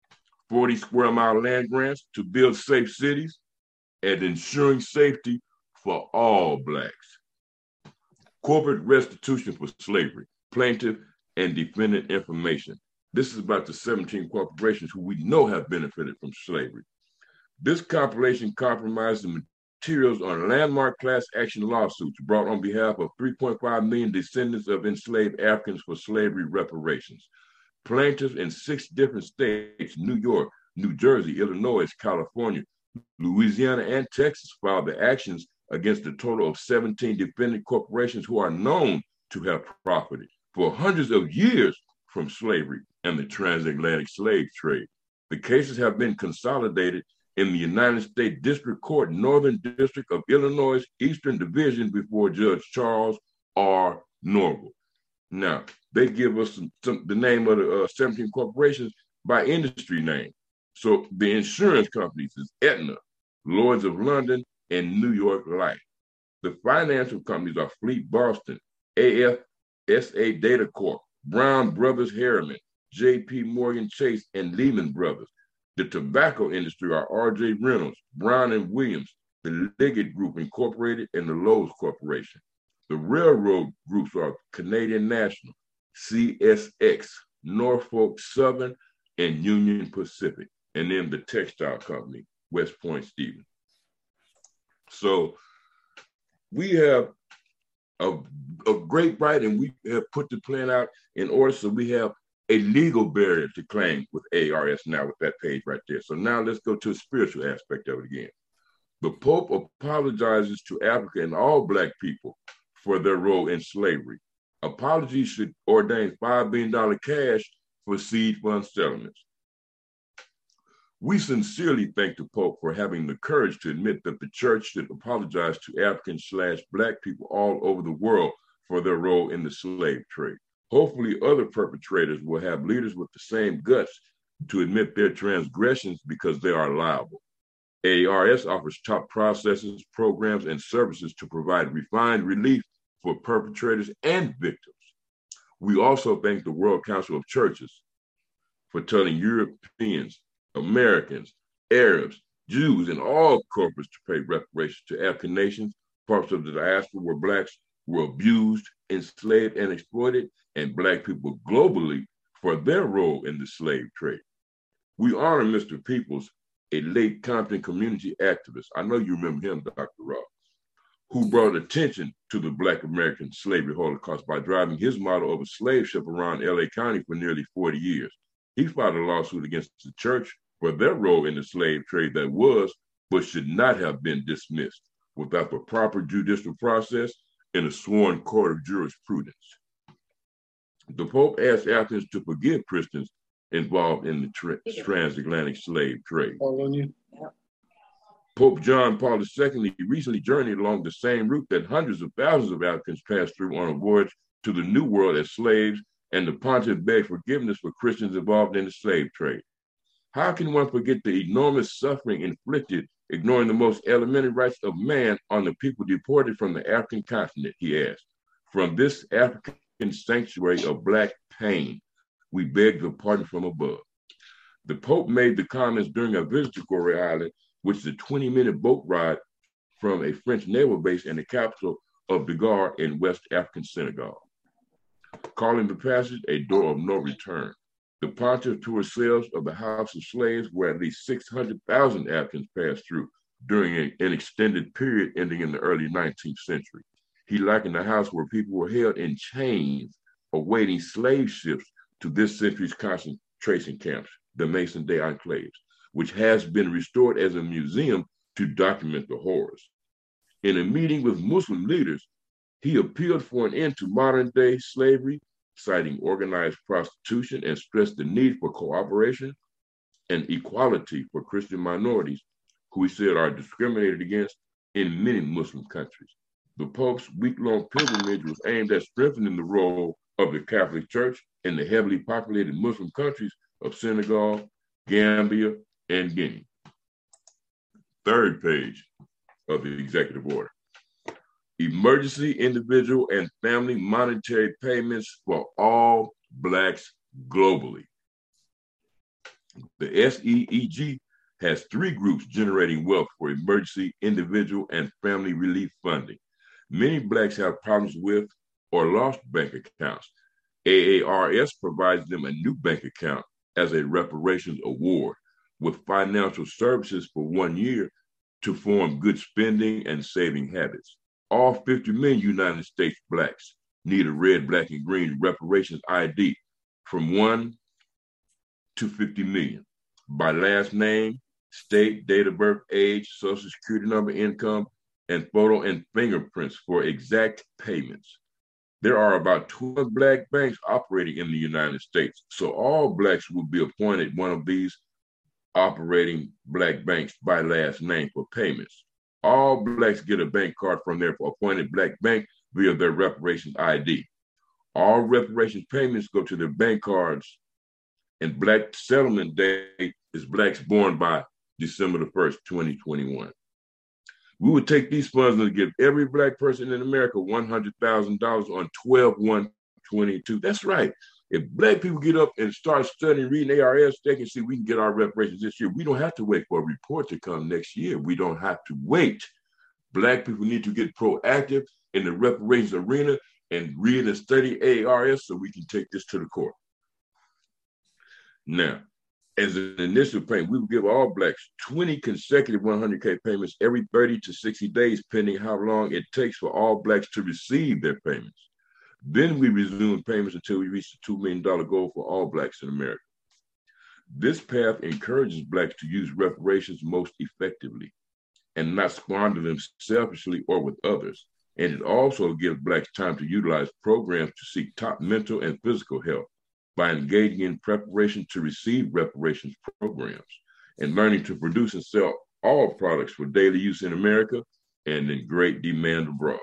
forty square mile land grants to build safe cities, and ensuring safety for all Blacks. Corporate restitution for slavery, plaintiff and defendant information. This is about the seventeen corporations who we know have benefited from slavery. This compilation compromised the materials on landmark class action lawsuits brought on behalf of three point five million descendants of enslaved Africans for slavery reparations. Plaintiffs in six different states, New York, New Jersey, Illinois, California, Louisiana, and Texas, filed the actions against a total of seventeen defendant corporations who are known to have profited for hundreds of years from slavery and the transatlantic slave trade. The cases have been consolidated in the United States District Court, Northern District of Illinois, Eastern Division, before Judge Charles R. Norville. Now, they give us some, some, the name of the uh, seventeen corporations by industry name. So the insurance companies is Aetna, Lloyd's of London, and New York Life. The financial companies are Fleet Boston, A F S A Data Corp, Brown Brothers Harriman, J P Morgan Chase, and Lehman Brothers. The tobacco industry are R J Reynolds, Brown and Williams, the Liggett Group Incorporated, and the Lowe's Corporation. The railroad groups are Canadian National, C S X, Norfolk Southern, and Union Pacific. And then the textile company, West Point Stephen. So we have a, a great right, and we have put the plan out in order so we have a legal barrier to claim with A R S now with that page right there. So now let's go to the spiritual aspect of it again. The Pope apologizes to Africa and all Black people for their role in slavery. Apologies should ordain five billion dollars cash for seed fund settlements. We sincerely thank the Pope for having the courage to admit that the church should apologize to African slash Black people all over the world for their role in the slave trade. Hopefully other perpetrators will have leaders with the same guts to admit their transgressions because they are liable. A R S offers top processes, programs, and services to provide refined relief for perpetrators and victims. We also thank the World Council of Churches for telling Europeans, Americans, Arabs, Jews, and all corporates to pay reparations to African nations, parts of the diaspora where Blacks were abused, enslaved, and exploited, and Black people globally for their role in the slave trade. We honor Mister Peoples, a late Compton community activist. I know you remember him, Doctor Ross, who brought attention to the Black American slavery holocaust by driving his model of a slave ship around L A County for nearly forty years. He filed a lawsuit against the church for their role in the slave trade that was, but should not have been dismissed without the proper judicial process in a sworn court of jurisprudence. The Pope asked Africans to forgive Christians involved in the tra- transatlantic slave trade. Pope John Paul the Second recently journeyed along the same route that hundreds of thousands of Africans passed through on a voyage to the New World as slaves, and the pontiff begged forgiveness for Christians involved in the slave trade. How can one forget the enormous suffering inflicted, ignoring the most elementary rights of man on the people deported from the African continent, he asked. From this African sanctuary of Black pain, we beg for pardon from above. The Pope made the comments during a visit to Gorée Island, which is a twenty minute boat ride from a French naval base in the capital of Dakar in West African Senegal, calling the passage a door of no return. The pontiff toured cells of the House of Slaves where at least six hundred thousand Africans passed through during a, an extended period ending in the early nineteenth century. He likened the house where people were held in chains awaiting slave ships to this century's concentration camps, the Maison des Enclaves, which has been restored as a museum to document the horrors. In a meeting with Muslim leaders, he appealed for an end to modern-day slavery, citing organized prostitution, and stressed the need for cooperation and equality for Christian minorities, who he said are discriminated against in many Muslim countries. The Pope's week-long pilgrimage was aimed at strengthening the role of the Catholic Church in the heavily populated Muslim countries of Senegal, Gambia, and Guinea. Third page of the executive order. Emergency individual and family monetary payments for all Blacks globally. The S E E G has three groups generating wealth for emergency, individual, and family relief funding. Many Blacks have problems with or lost bank accounts. A A R S provides them a new bank account as a reparations award with financial services for one year to form good spending and saving habits. All fifty million United States Blacks need a red, black, and green reparations I D from one to fifty million by last name, state, date of birth, age, social security number, income, and photo and fingerprints for exact payments. There are about twelve Black banks operating in the United States, so all Blacks will be appointed one of these operating Black banks by last name for payments. All Blacks get a bank card from their appointed Black bank via their reparations I D. All reparations payments go to their bank cards, and Black settlement date is Blacks born by December the first, twenty twenty-one. We would take these funds and give every Black person in America one hundred thousand dollars on twelve one twenty-two. That's right. If Black people get up and start studying, reading A R S, they can see we can get our reparations this year. We don't have to wait for a report to come next year. We don't have to wait. Black people need to get proactive in the reparations arena and read and study A R S so we can take this to the court. Now, as an initial payment, we will give all Blacks twenty consecutive one hundred K payments every thirty to sixty days, pending how long it takes for all Blacks to receive their payments. Then we resume payments until we reach the two million dollars goal for all Blacks in America. This path encourages Blacks to use reparations most effectively and not squander them selfishly or with others. And it also gives Blacks time to utilize programs to seek top mental and physical health by engaging in preparation to receive reparations programs and learning to produce and sell all products for daily use in America and in great demand abroad.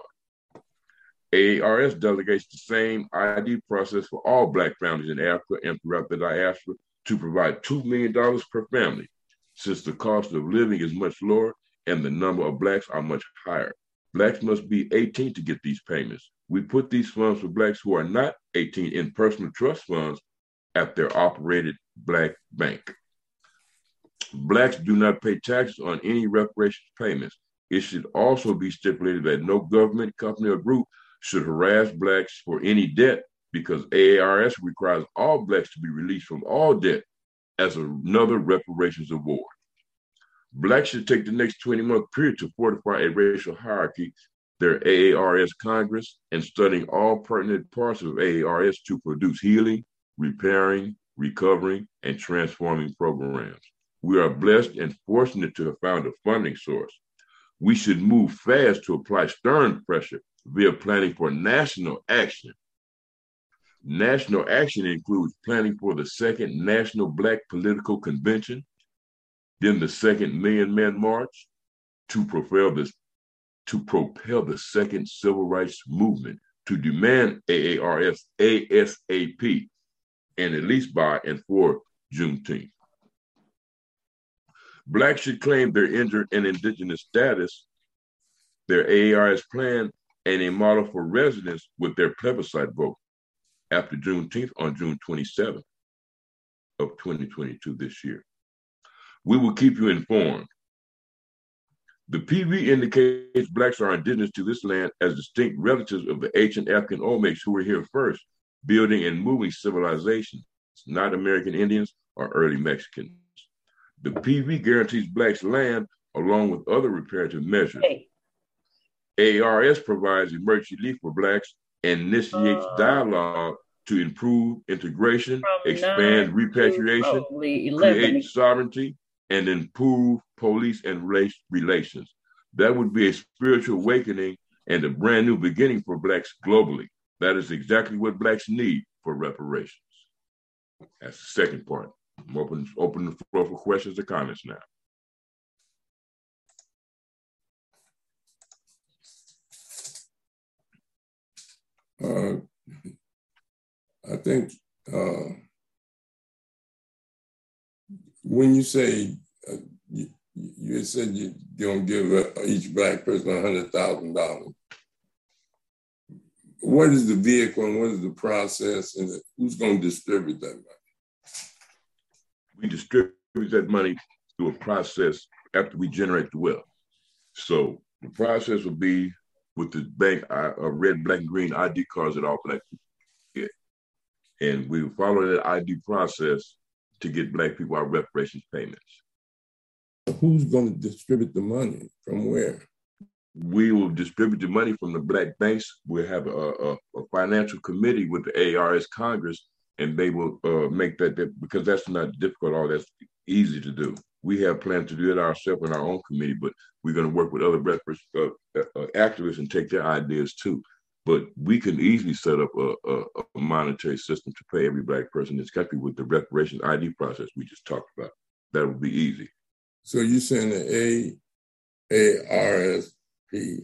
A A R S delegates the same I D process for all Black families in Africa and throughout the diaspora to provide two million dollars per family, since the cost of living is much lower and the number of Blacks are much higher. Blacks must be eighteen to get these payments. We put these funds for Blacks who are not eighteen in personal trust funds at their operated Black bank. Blacks do not pay taxes on any reparations payments. It should also be stipulated that no government, company, or group should harass Blacks for any debt, because A A R S requires all Blacks to be released from all debt as another reparations award. Blacks should take the next twenty-month period to fortify a racial hierarchy, their A A R S Congress, and studying all pertinent parts of A A R S to produce healing, repairing, recovering, and transforming programs. We are blessed and fortunate to have found a funding source. We should move fast to apply stern pressure via planning for national action. National action includes planning for the second National Black Political Convention, then the second Million Man March to propel this, to propel the second Civil Rights Movement, to demand A A R S ASAP, and at least by and for Juneteenth. Blacks should claim their injured and indigenous status, their A A R S plan, and a model for residents with their plebiscite vote after Juneteenth on June twenty-seventh of twenty twenty-two this year. We will keep you informed. The P V indicates Blacks are indigenous to this land as distinct relatives of the ancient African Olmecs who were here first, building and moving civilizations, not American Indians or early Mexicans. The P V guarantees Blacks land along with other reparative measures. Hey. A A R S provides emergency relief for Blacks and initiates uh, dialogue to improve integration, expand repatriation, create sovereignty, and improve police and race relations. That would be a spiritual awakening and a brand new beginning for Blacks globally. That is exactly what Blacks need for reparations. That's the second part. I'm open, open the floor for questions or comments now. Uh, I think uh, when you say, uh, you, you said you're going to give uh, each Black person one hundred thousand dollars. What is the vehicle and what is the process and who's going to distribute that money? distribute that money through a process after we generate the wealth. So the process will be with the bank, uh, red, black, and green I D cards that all black people get. And we will follow that I D process to get black people our reparations payments. Who's going to distribute the money from where? We will distribute the money from the black banks. We'll have a, a, a financial committee with the A R S Congress, and they will uh, make that, that, because that's not difficult, all that's easy to do. We have planned to do it ourselves in our own committee, but we're going to work with other uh, uh, activists and take their ideas too. But we can easily set up a, a, a monetary system to pay every black person in this country with the reparations I D process we just talked about. That would be easy. So you're saying the A R S P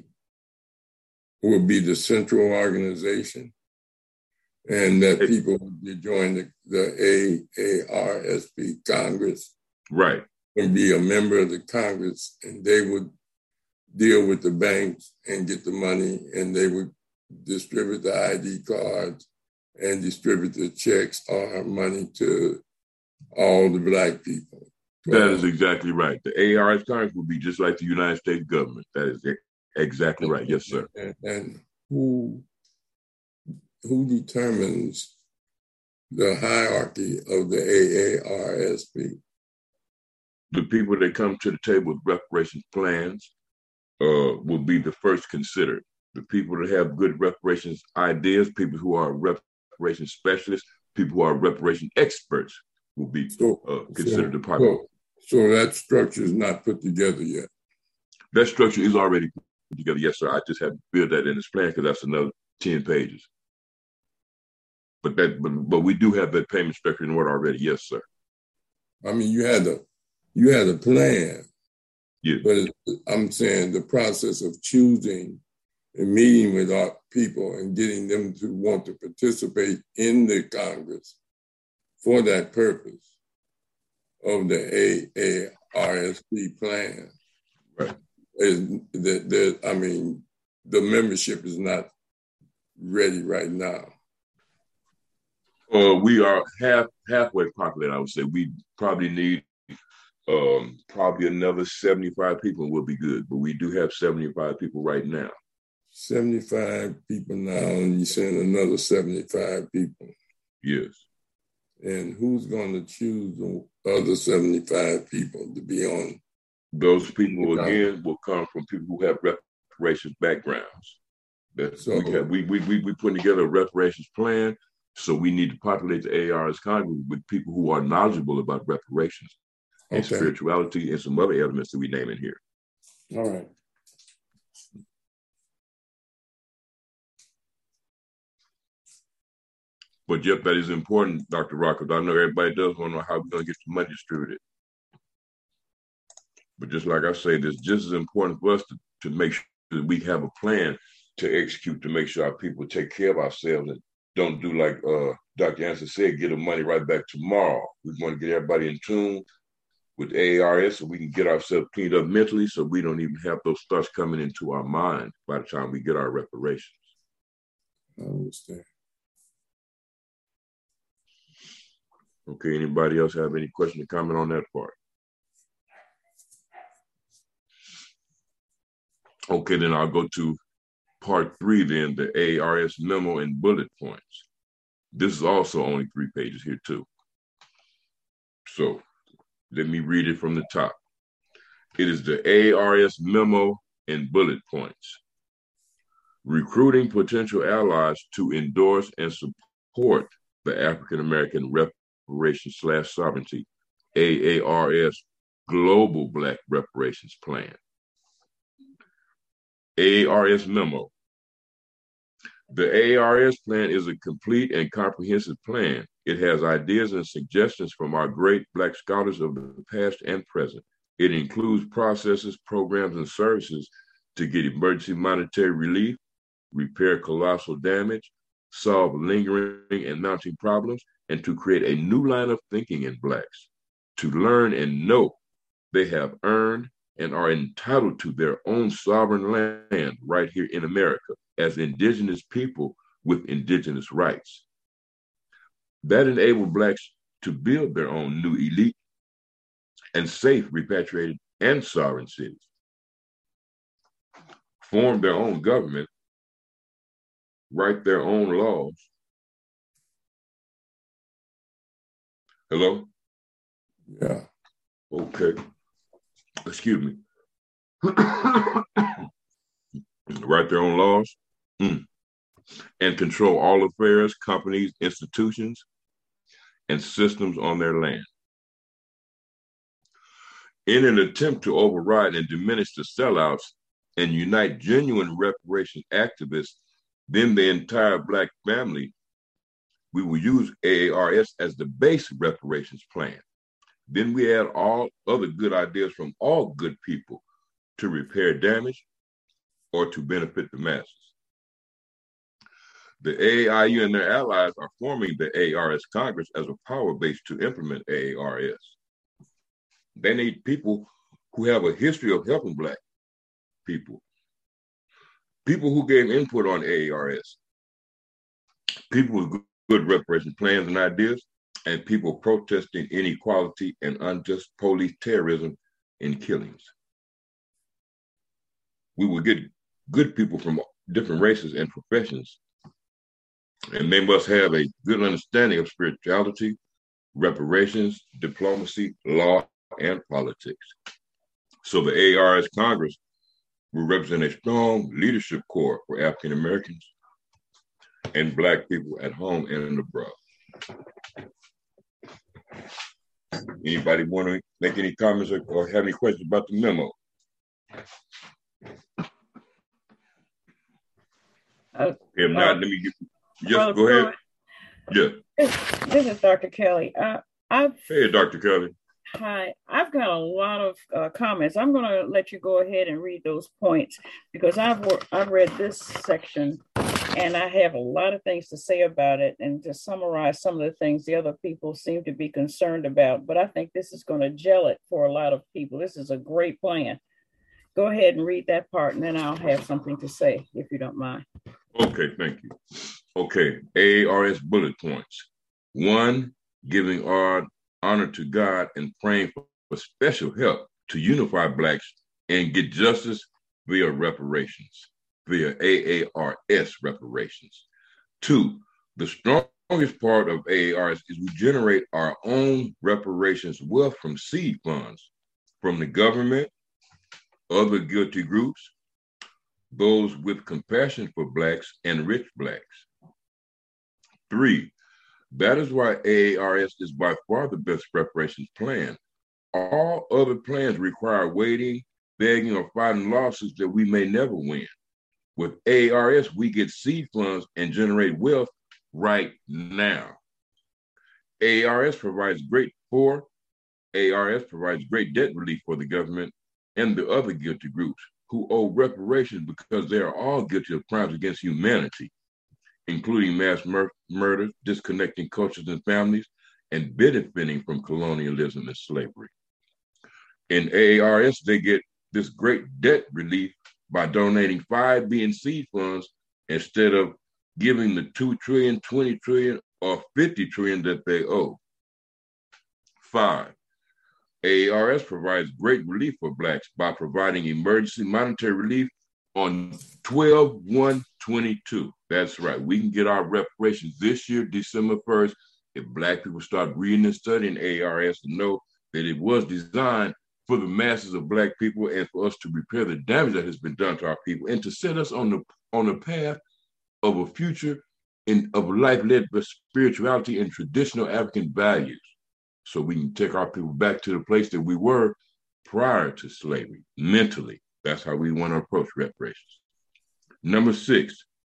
will be the central organization, and that people would join the, the A R S P Congress, right, and be a member of the Congress, and they would deal with the banks and get the money, and they would distribute the I D cards and distribute the checks or money to all the black people. That is exactly right. The A R S Congress would be just like the United States government. That is exactly right. Yes, sir. And, and who who determines the hierarchy of the A A R S P? The people that come to the table with reparations plans uh, will be the first considered. The people that have good reparations ideas, people who are reparations specialists, people who are reparation experts will be so, uh, considered so, the popular. So, so that structure is not put together yet? That structure is already put together, yes, sir. I just have to build that in this plan because that's another ten pages. But that, but, but we do have that payment structure in order already, yes, sir. I mean, you had a you had a plan. Yeah. But I'm saying the process of choosing and meeting with our people and getting them to want to participate in the Congress for that purpose of the A A R S P plan. Right. Is that, that I mean, the membership is not ready right now. Uh, we are half halfway populated, I would say. We probably need um, probably another seventy-five people and we'll be good. But we do have seventy-five people right now. seventy-five people now, and you're saying another seventy-five people. Yes. And who's going to choose the other seventy-five people to be on? Those people, again, will come from people who have reparations backgrounds. That's, so, we, have, we, we, we, we putting together a reparations plan, so we need to populate the A R S Congress with people who are knowledgeable about reparations and okay. spirituality and some other elements that we name in here. All right. But yep, that is important, Doctor Rock, because I know everybody does want to know how we're going to get the money distributed. But just like I say, it's just as important for us to, to make sure that we have a plan to execute to make sure our people take care of ourselves and don't do like uh, Doctor Anderson said, get the money right back tomorrow. We want to get everybody in tune with A A R S so we can get ourselves cleaned up mentally so we don't even have those thoughts coming into our mind by the time we get our reparations. I understand. Okay, anybody else have any question or comment on that part? Okay, then I'll go to part three then, the A A R S memo and bullet points. This is also only three pages here too. So let me read it from the top. It is the A A R S memo and bullet points. Recruiting potential allies to endorse and support the African American Reparations slash Sovereignty, A A R S Global Black Reparations Plan. A A R S memo. The A A R S plan is a complete and comprehensive plan. It has ideas and suggestions from our great Black scholars of the past and present. It includes processes, programs, and services to get emergency monetary relief, repair colossal damage, solve lingering and mounting problems, and to create a new line of thinking in Blacks, to learn and know they have earned and are entitled to their own sovereign land right here in America as indigenous people with indigenous rights. That enabled Blacks to build their own new elite and safe repatriated and sovereign cities, form their own government, write their own laws. Hello? Yeah. Okay. Excuse me. Write their own laws. Mm. And control all affairs, companies, institutions, and systems on their land. In an attempt to override and diminish the sellouts and unite genuine reparation activists, then the entire Black family, we will use A A R S as the base reparations plan. Then we add all other good ideas from all good people to repair damage or to benefit the masses. The A A I U and their allies are forming the A A R S Congress as a power base to implement A A R S. They need people who have a history of helping Black people, people who gave input on A A R S, people with good reparation plans and ideas, and people protesting inequality and unjust police terrorism and killings. We will get good people from different races and professions, and they must have a good understanding of spirituality, reparations, diplomacy, law, and politics. So the A A R S Congress will represent a strong leadership core for African Americans and Black people at home and abroad. Anybody want to make any comments or, or have any questions about the memo? Uh, if not, uh, let me get, just go ahead. Yeah. This, this is Doctor Kelly. Uh, I've, hey, Doctor Kelly. Hi, I've got a lot of uh, comments. I'm going to let you go ahead and read those points because I've I've read this section and I have a lot of things to say about it and to summarize some of the things the other people seem to be concerned about. But I think this is going to gel it for a lot of people. This is a great plan. Go ahead and read that part and then I'll have something to say if you don't mind. Okay, thank you. Okay, A A R S bullet points. One, giving our honor to God and praying for, for special help to unify Blacks and get justice via reparations, via A A R S reparations. Two, the strongest part of A A R S is we generate our own reparations wealth from seed funds, from the government, other guilty groups, those with compassion for Blacks and rich Blacks. Three, that is why A A R S is by far the best reparations plan. All other plans require waiting, begging, or fighting lawsuits that we may never win. With A A R S, we get seed funds and generate wealth right now. A A R S provides great for A A R S provides great debt relief for the government and the other guilty groups who owe reparations because they are all guilty of crimes against humanity, including mass mur- murder, disconnecting cultures and families, and benefiting from colonialism and slavery. In A A R S, they get this great debt relief by donating five B and C funds instead of giving the two trillion, twenty trillion, or fifty trillion that they owe. Five, A A R S provides great relief for Blacks by providing emergency monetary relief on twelve one twenty-two. That's right. We can get our reparations this year, December first, if Black people start reading and studying A A R S and know that it was designed for the masses of Black people and for us to repair the damage that has been done to our people and to set us on the on the path of a future in, of a life led by spirituality and traditional African values, so we can take our people back to the place that we were prior to slavery, mentally. That's how we want to approach reparations. Number six,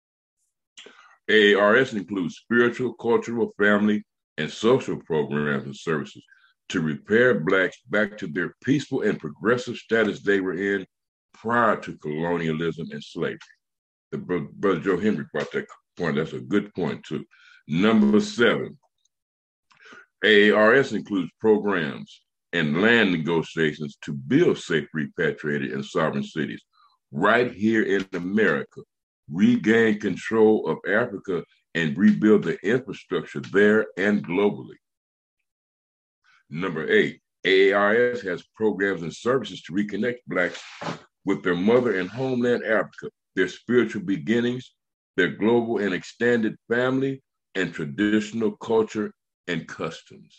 A A R S includes spiritual, cultural, family, and social programs and services to repair Blacks back to their peaceful and progressive status they were in prior to colonialism and slavery. The bro- Brother Joe Henry brought that point. That's a good point, too. Number seven, A A R S includes programs and land negotiations to build safe, repatriated, and sovereign cities right here in America, regain control of Africa, and rebuild the infrastructure there and globally. Number eight, A A R S has programs and services to reconnect Blacks with their mother and homeland Africa, their spiritual beginnings, their global and extended family, and traditional culture and customs.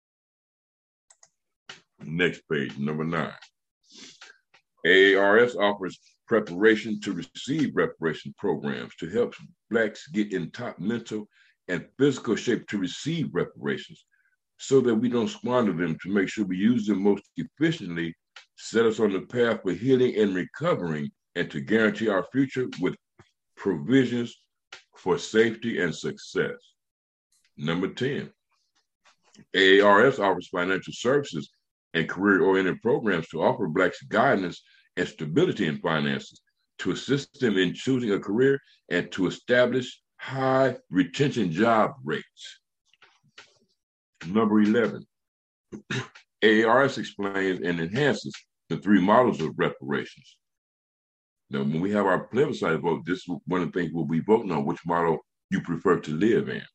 Next page, number nine. A A R S offers preparation to receive reparation programs to help Blacks get in top mental and physical shape to receive reparations so that we don't squander them, to make sure we use them most efficiently, set us on the path for healing and recovering, and to guarantee our future with provisions for safety and success. Number ten, A A R S offers financial services and career-oriented programs to offer Blacks guidance and stability in finances, to assist them in choosing a career and to establish high retention job rates. Number eleven, A A R S explains and enhances the three models of reparations. Now, when we have our plebiscite vote, this is one of the things we'll be voting on, which model you prefer to live in.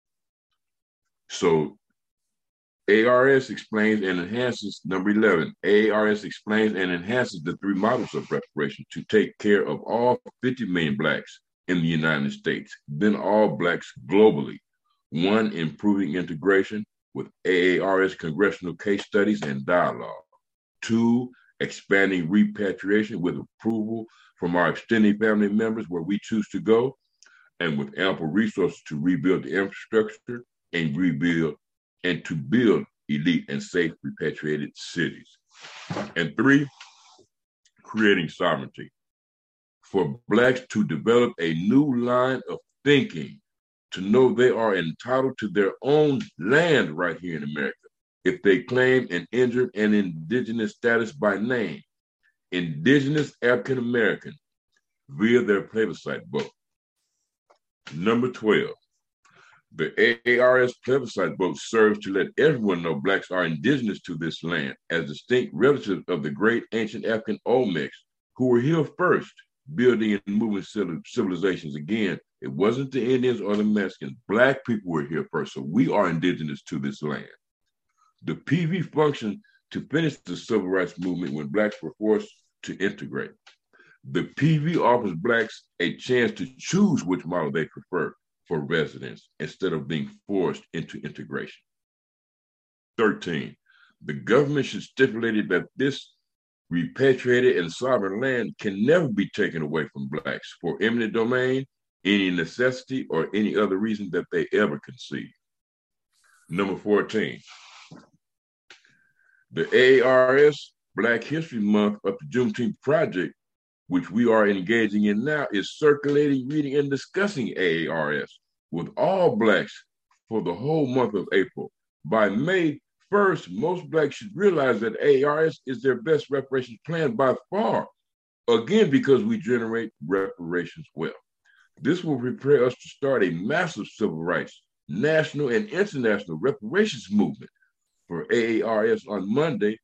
So A A R S explains and enhances, number eleven, A A R S explains and enhances the three models of reparation to take care of all fifty million Blacks in the United States, then all Blacks globally. One, improving integration with A A R S congressional case studies and dialogue. Two, expanding repatriation with approval from our extended family members where we choose to go, and with ample resources to rebuild the infrastructure and rebuild and to build elite and safe repatriated cities. And three, creating sovereignty for Blacks to develop a new line of thinking, to know they are entitled to their own land right here in America if they claim an injured and indigenous status by name, indigenous African American, via their plebiscite vote. Number twelve, the A A R S plebiscite vote serves to let everyone know Blacks are indigenous to this land as distinct relatives of the great ancient African Olmecs who were here first, building and moving civilizations. Again, it wasn't the Indians or the Mexicans. Black people were here first, so we are indigenous to this land. The P V functioned to finish the civil rights movement when Blacks were forced to integrate. The P V offers Blacks a chance to choose which model they prefer for residence instead of being forced into integration. thirteen, the government should stipulate that this repatriated and sovereign land can never be taken away from Blacks for eminent domain, any necessity, or any other reason that they ever conceive. Number fourteen, the A A R S Black History Month of the Juneteenth Project, which we are engaging in now, is circulating, reading, and discussing A A R S with all Blacks for the whole month of April. By May first, most Blacks should realize that A A R S is their best reparations plan by far, again, because we generate reparations well. This will prepare us to start a massive civil rights, national and international reparations movement for A A R S on Monday,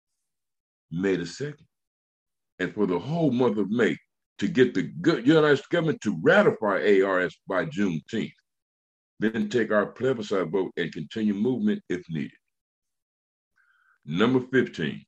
May the second. And for the whole month of May, to get the good United States government to ratify A A R S by Juneteenth, then take our plebiscite vote and continue movement if needed. Number fifteen,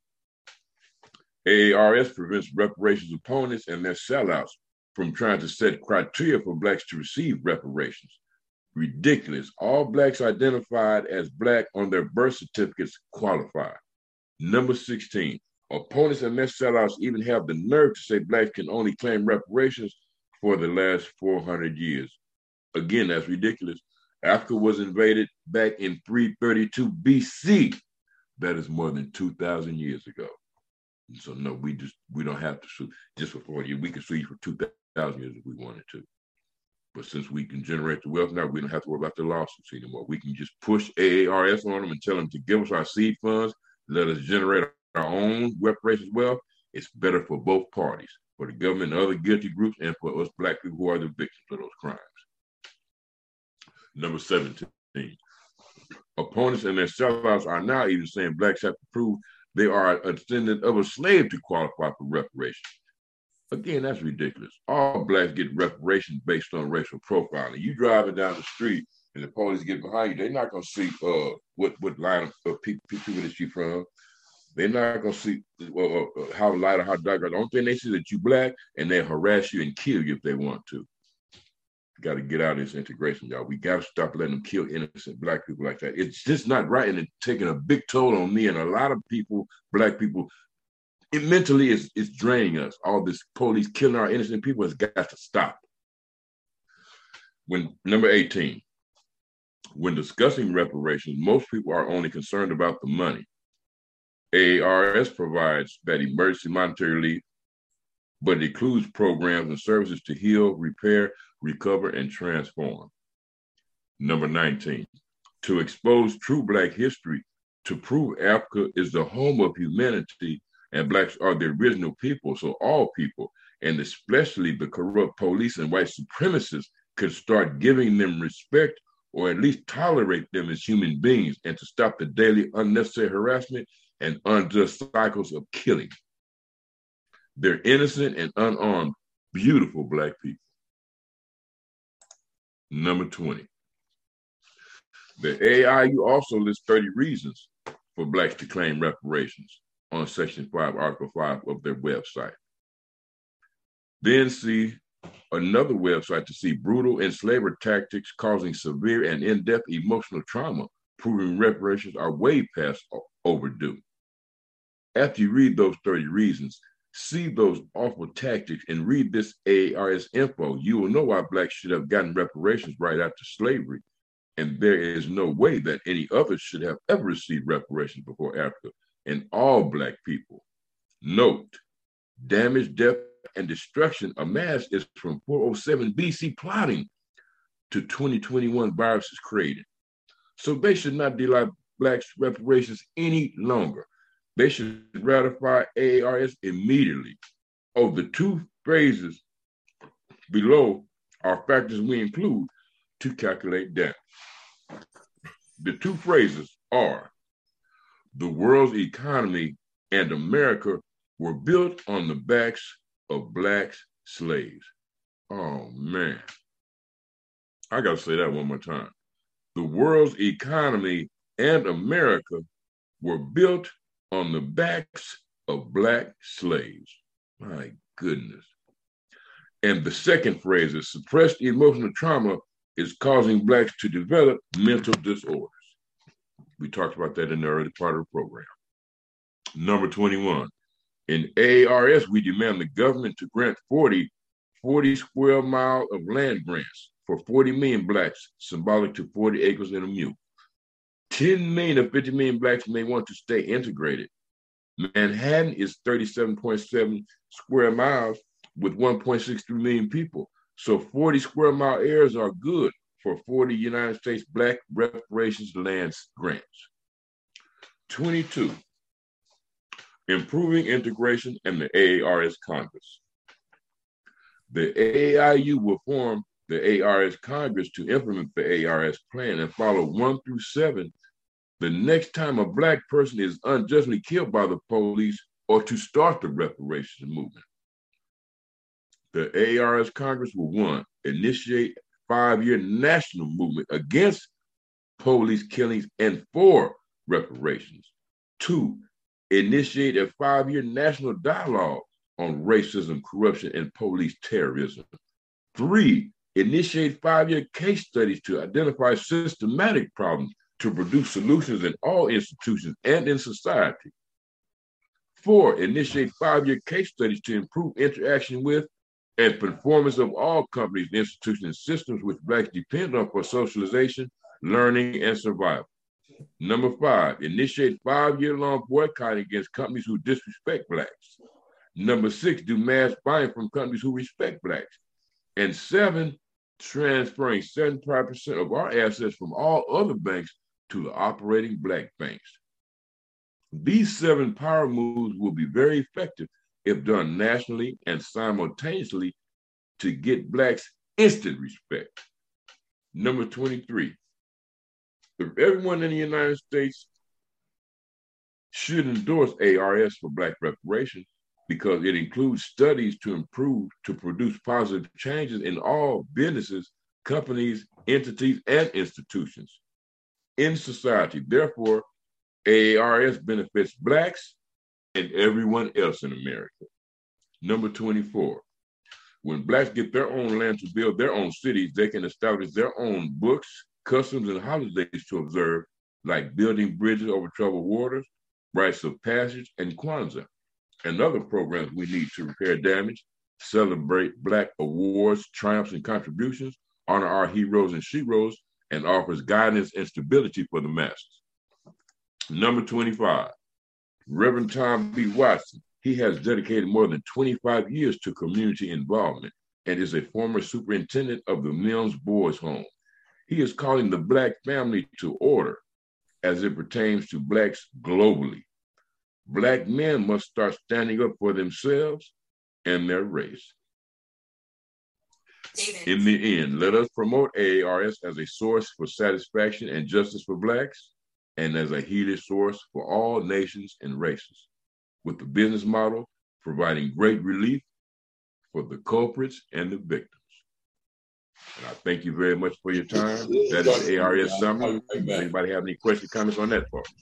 A A R S prevents reparations opponents and their sellouts from trying to set criteria for Blacks to receive reparations. Ridiculous. All Blacks identified as Black on their birth certificates qualify. Number sixteen, opponents and their sellouts even have the nerve to say Blacks can only claim reparations for the last four hundred years. Again, that's ridiculous. Africa was invaded back in three thirty-two B C. That is more than two thousand years ago. And so no, we just we don't have to sue just for forty years. We can sue you for two thousand years if we wanted to. But since we can generate the wealth now, we don't have to worry about the lawsuits anymore. We can just push A A R S on them and tell them to give us our seed funds, let us generate our own reparations wealth. It's better for both parties, for the government and other guilty groups, and for us Black people who are the victims of those crimes. Number seventeen, opponents and their sellouts are now even saying Blacks have to prove they are a descendant of a slave to qualify for reparations. Again, that's ridiculous. All Blacks get reparations based on racial profiling. You driving down the street and the police get behind you, they're not going to see uh, what, what line of people, people that you're from. They're not going to see well, uh, how light or how dark. The only thing they see is that you black, and they harass you and kill you if they want to. Got to get out of this integration, y'all. We got to stop letting them kill innocent black people like that. It's just not right, and it's taking a big toll on me and a lot of people, black people. It mentally is it's draining us. All this police killing our innocent people has got to stop. When number eighteen, when discussing reparations, most people are only concerned about the money. A A R S provides that emergency monetary relief, but it includes programs and services to heal, repair, recover, and transform. Number nineteen, to expose true Black history, to prove Africa is the home of humanity and Blacks are the original people, so all people, and especially the corrupt police and white supremacists, could start giving them respect or at least tolerate them as human beings, and to stop the daily unnecessary harassment and unjust cycles of killing. They're innocent and unarmed, beautiful Black people. Number twenty. The A I U also lists thirty reasons for Blacks to claim reparations on Section five, Article five of their website. Then see another website to see brutal enslaver tactics causing severe and in-depth emotional trauma, proving reparations are way past overdue. After you read those thirty reasons, see those awful tactics and read this A A R S info, you will know why Blacks should have gotten reparations right after slavery. And there is no way that any others should have ever received reparations before Africa and all Black people. Note, damage, death, and destruction amassed is from four oh seven B C plotting to twenty twenty-one viruses created. So they should not deny Blacks reparations any longer. They should ratify A A R S immediately. Oh, the two phrases below are factors we include to calculate damage. The two phrases are, the world's economy and America were built on the backs of Black slaves. Oh, man. I got to say that one more time. The world's economy and America were built on the backs of Black slaves. My goodness. And the second phrase is, suppressed emotional trauma is causing Blacks to develop mental disorders. We talked about that in the early part of the program. Number twenty-one, in A A R S, we demand the government to grant forty, forty square mile of land grants for forty million Blacks, symbolic to forty acres and a mule. ten million of fifty million Blacks may want to stay integrated. Manhattan is thirty-seven point seven square miles with one point six three million people. So forty square mile areas are good for forty United States Black reparations land grants. twenty-two, improving integration and the A A R S Congress. The A A I U will form the A A R S Congress to implement the A A R S plan and follow one through seven the next time a Black person is unjustly killed by the police or to start the reparations movement. The A A R S Congress will, one, initiate five-year national movement against police killings and for reparations. Two, initiate a five-year national dialogue on racism, corruption, and police terrorism. Three, initiate five-year case studies to identify systematic problems to produce solutions in all institutions and in society. Four, initiate five-year case studies to improve interaction with and performance of all companies, institutions, and systems which Blacks depend on for socialization, learning, and survival. Number five, initiate five-year-long boycott against companies who disrespect Blacks. Number six, do mass buying from companies who respect Blacks. And seven, transferring seventy-five percent of our assets from all other banks to the operating Black banks. These seven power moves will be very effective if done nationally and simultaneously to get Blacks instant respect. Number twenty-three, if everyone in the United States should endorse A A R S for Black reparations because it includes studies to improve, to produce positive changes in all businesses, companies, entities, and institutions in society. Therefore, A A R S benefits Blacks and everyone else in America. Number twenty-four, when Blacks get their own land to build their own cities, they can establish their own books, customs, and holidays to observe, like building bridges over troubled waters, rites of passage, and Kwanzaa, and other programs we need to repair damage, celebrate Black awards, triumphs, and contributions, honor our heroes and sheroes, and offers guidance and stability for the masses. Number twenty-five, Reverend Tom B. Watson. He has dedicated more than twenty-five years to community involvement and is a former superintendent of the Mills Boys Home. He is calling the Black family to order as it pertains to Blacks globally. Black men must start standing up for themselves and their race. David. In the end, let us promote A A R S as a source for satisfaction and justice for Blacks and as a heated source for all nations and races, with the business model providing great relief for the culprits and the victims. And I thank you very much for your time. That is A R S Summary. Anybody have any questions, comments on that part?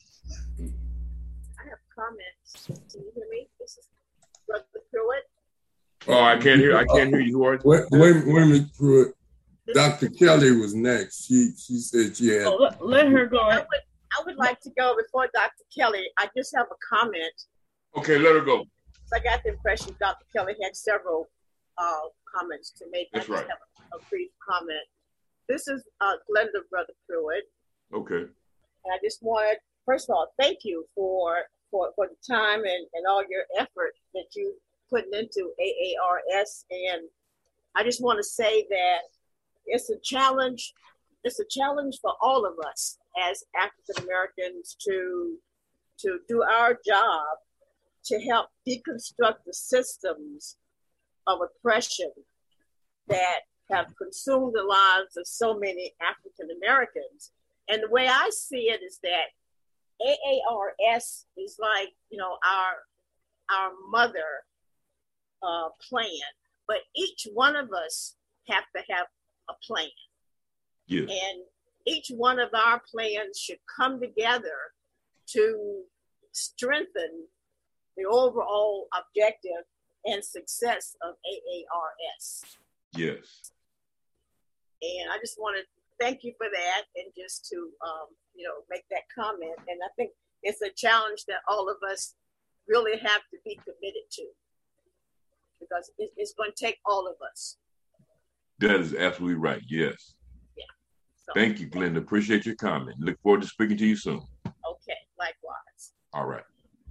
I have comments. Can you hear me? This is Brother Pruitt. Oh, I can't hear. I can't hear you. Who are you? Wait, wait, wait a minute, Pruitt. Doctor Kelly was next. She she said she had. Oh, let, let her go. I would, I would like to go before Doctor Kelly. I just have a comment. Okay, let her go. So I got the impression Doctor Kelly had several uh, comments to make. That's I just right. have a, a brief comment. This is uh, Glenda, Brother Pruitt. Okay. And I just wanted, first of all, thank you for for, for the time and, and all your effort that you putting into A A R S. And I just want to say that it's a challenge. It's a challenge for all of us as African Americans to to do our job to help deconstruct the systems of oppression that have consumed the lives of so many African Americans. And the way I see it is that A A R S is like, you know, our our mother uh, plan, but each one of us have to have a plan. Yeah. And each one of our plans should come together to strengthen the overall objective and success of A A R S. Yes. And I just want to thank you for that and just to, um, you know, make that comment. And I think it's a challenge that all of us really have to be committed to because it, it's going to take all of us. That is absolutely right. Yes. Yeah. So, thank you, Glenda. Appreciate your comment. Look forward to speaking to you soon. Okay. Likewise. All right.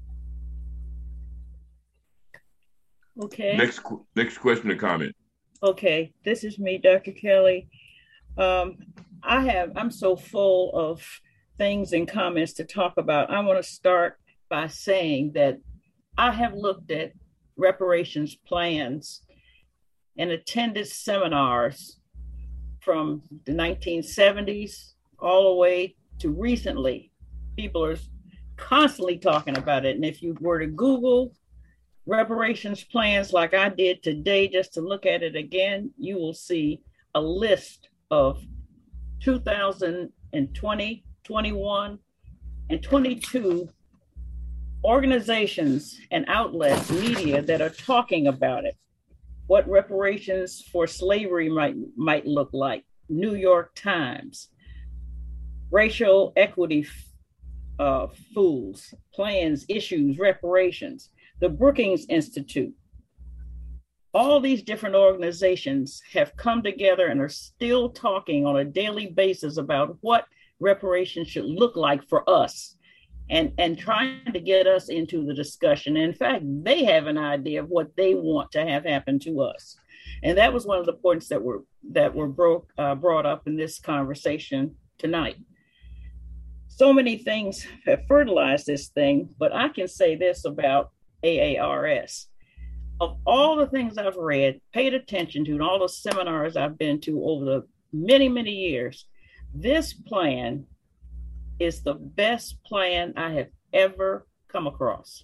Okay. Next, next question or comment. Okay, this is me, Doctor Kelly. Um, I have, I'm so full of things and comments to talk about. I want to start by saying that I have looked at reparations plans and attended seminars from the nineteen seventies all the way to recently. People are constantly talking about it. And if you were to Google reparations plans like I did today, just to look at it again, you will see a list of two thousand twenty, twenty-one, and twenty-two organizations and outlets, media that are talking about it. What reparations for slavery might might look like. New York Times, racial equity uh, fools, plans, issues, reparations. The Brookings Institute. All these different organizations have come together and are still talking on a daily basis about what reparations should look like for us and, and trying to get us into the discussion. And in fact, they have an idea of what they want to have happen to us. And that was one of the points that were that were broke, uh, brought up in this conversation tonight. So many things have fertilized this thing, but I can say this about A A R S. Of all the things I've read, paid attention to, and all the seminars I've been to over the many, many years, this plan is the best plan I have ever come across.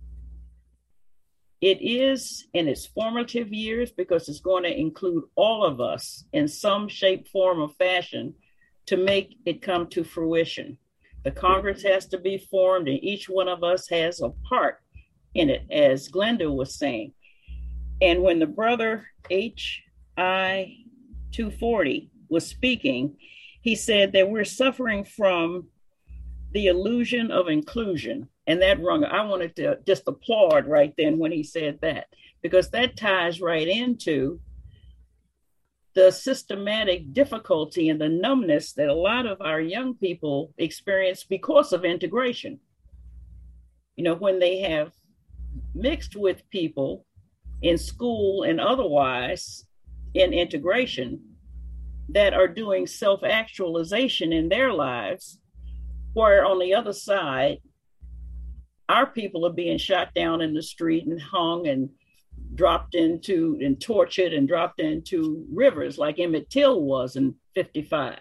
It is in its formative years because it's going to include all of us in some shape, form, or fashion to make it come to fruition. The Congress has to be formed, and each one of us has a part in it, as Glenda was saying. And when the brother H I two forty was speaking, he said that we're suffering from the illusion of inclusion. And that rung, I wanted to just applaud right then when he said that, because that ties right into the systematic difficulty and the numbness that a lot of our young people experience because of integration. You know, when they have mixed with people in school and otherwise in integration that are doing self-actualization in their lives, where on the other side, our people are being shot down in the street and hung and dropped into and tortured and dropped into rivers like Emmett Till was in fifty-five.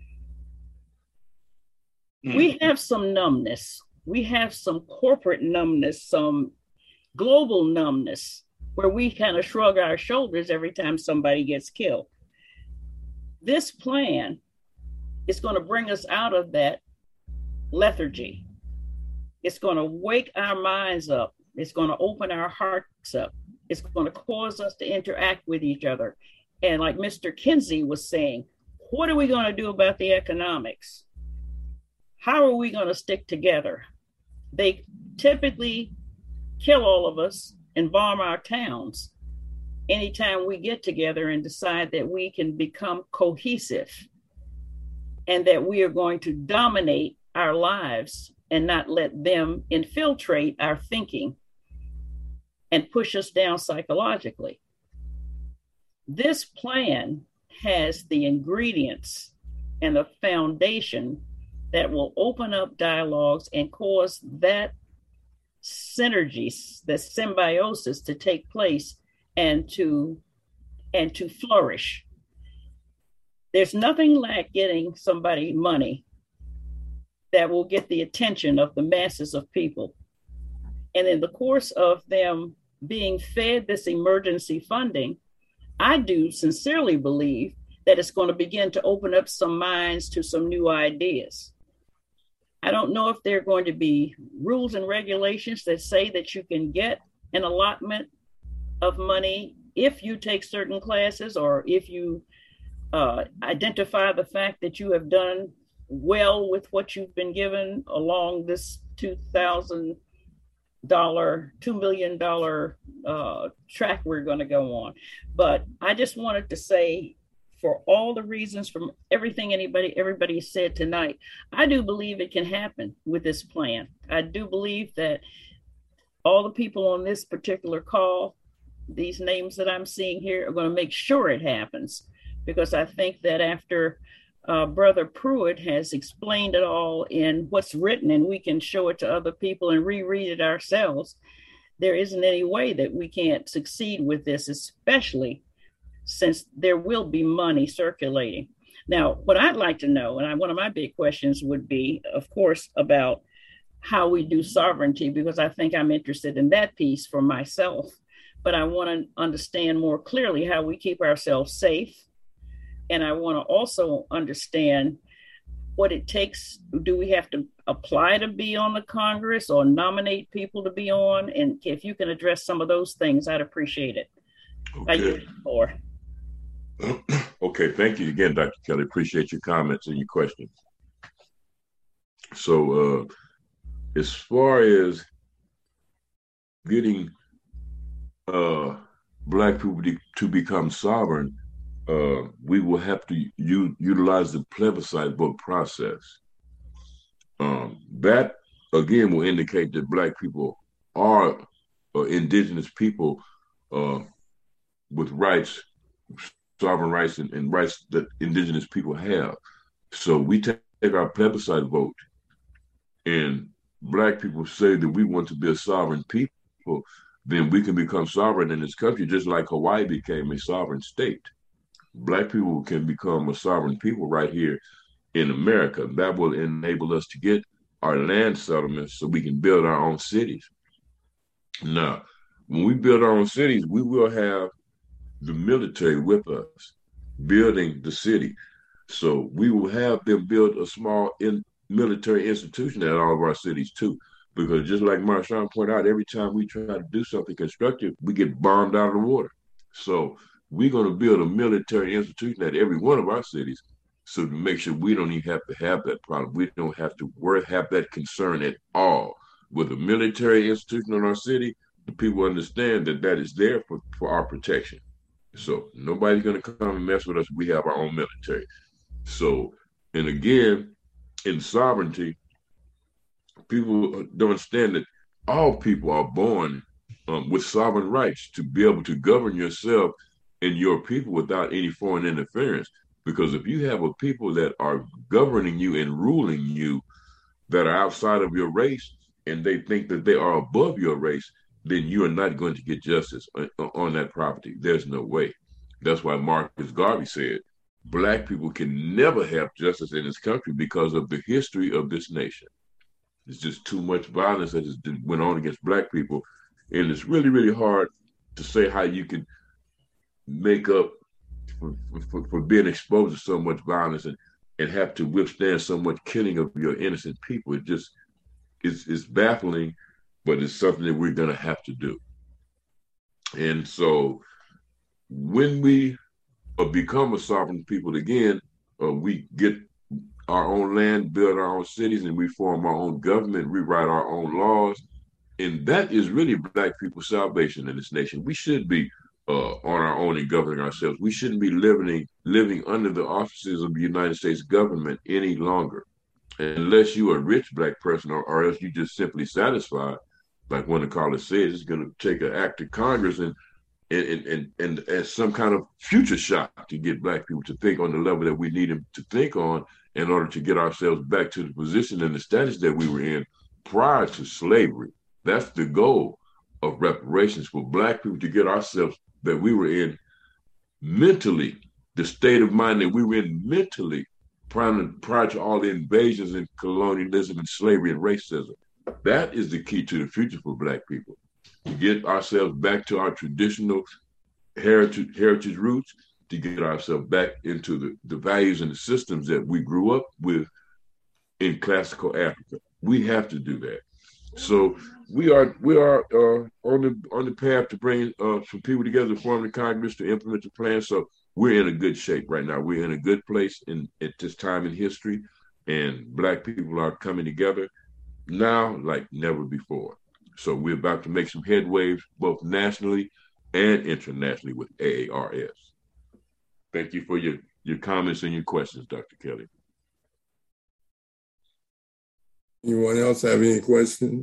Mm. We have some numbness. We have some corporate numbness, some global numbness, where we kind of shrug our shoulders every time somebody gets killed. This plan is going to bring us out of that lethargy. It's going to wake our minds up. It's going to open our hearts up. It's going to cause us to interact with each other. And like Mister Kinsey was saying, what are we going to do about the economics? How are we going to stick together? They typically kill all of us and bomb our towns anytime we get together and decide that we can become cohesive and that we are going to dominate our lives and not let them infiltrate our thinking and push us down psychologically. This plan has the ingredients and the foundation that will open up dialogues and cause that synergy, that symbiosis to take place and to and to flourish. There's nothing like getting somebody money that will get the attention of the masses of people. And in the course of them being fed this emergency funding, I do sincerely believe that it's going to begin to open up some minds to some new ideas. I don't know if there are going to be rules and regulations that say that you can get an allotment of money if you take certain classes, or if you uh, identify the fact that you have done well with what you've been given along this two thousand dollars, two million dollars uh, track we're going to go on. But I just wanted to say, for all the reasons, from everything anybody, everybody said tonight, I do believe it can happen with this plan. I do believe that all the people on this particular call, these names that I'm seeing here, are going to make sure it happens, because I think that after uh, Brother Pruitt has explained it all in what's written, and we can show it to other people and reread it ourselves, there isn't any way that we can't succeed with this, especially since there will be money circulating. Now, what I'd like to know, and I, one of my big questions would be, of course, about how we do sovereignty, because I think I'm interested in that piece for myself. But I want to understand more clearly how we keep ourselves safe. And I want to also understand what it takes. Do we have to apply to be on the Congress or nominate people to be on? And if you can address some of those things, I'd appreciate it. Okay. For. Okay, thank you again, Doctor Kelly. Appreciate your comments and your questions. So uh, as far as getting uh, Black people to, to become sovereign, uh, we will have to u- utilize the plebiscite vote process. Um, that, again, will indicate that Black people are uh, indigenous people uh, with rights, sovereign rights, and, and rights that indigenous people have. So we take, take our plebiscite vote, and Black people say that we want to be a sovereign people, then we can become sovereign in this country, just like Hawaii became a sovereign state. Black people can become a sovereign people right here in America. That will enable us to get our land settlements so we can build our own cities. Now, when we build our own cities, we will have the military with us building the city. So we will have them build a small in military institution at all of our cities too. Because just like Marshawn pointed out, every time we try to do something constructive, we get bombed out of the water. So we're going to build a military institution at every one of our cities, so to make sure we don't even have to have that problem. We don't have to worry, have that concern at all. With a military institution in our city, the people understand that that is there for, for our protection. So nobody's going to come and mess with us. We have our own military. So, and again, in sovereignty, people don't understand that all people are born um, with sovereign rights to be able to govern yourself and your people without any foreign interference. Because if you have a people that are governing you and ruling you that are outside of your race, and they think that they are above your race, then you are not going to get justice on, on that property. There's no way. That's why Marcus Garvey said, Black people can never have justice in this country because of the history of this nation. It's just too much violence that has went on against Black people. And it's really, really hard to say how you can make up for, for, for being exposed to so much violence and, and have to withstand so much killing of your innocent people. It just, it's, it's baffling, but it's something that we're going to have to do. And so when we uh, become a sovereign people again, uh, we get our own land, build our own cities, and we form our own government, rewrite our own laws. And that is really Black people's salvation in this nation. We should be uh, on our own and governing ourselves. We shouldn't be living, living under the auspices of the United States government any longer. Unless you're a rich Black person, or, or else you just simply satisfied, like one of the callers says, it's going to take an act of Congress and and, and and as some kind of future shock to get Black people to think on the level that we need them to think on in order to get ourselves back to the position and the status that we were in prior to slavery. That's the goal of reparations, for Black people to get ourselves that we were in mentally, the state of mind that we were in mentally prior to, prior to all the invasions and colonialism and slavery and racism. That is the key to the future for Black people. To get ourselves back to our traditional heritage, heritage roots, to get ourselves back into the, the values and the systems that we grew up with in classical Africa. We have to do that. So we are we are uh, on the on the path to bring uh, some people together to form the Congress to implement the plan. So we're in a good shape right now. We're in a good place in at this time in history, and Black people are coming together now like never before. So we're about to make some headways both nationally and internationally with A A R S. Thank you for your, your comments and your questions, Doctor Kelly. Anyone else have any questions?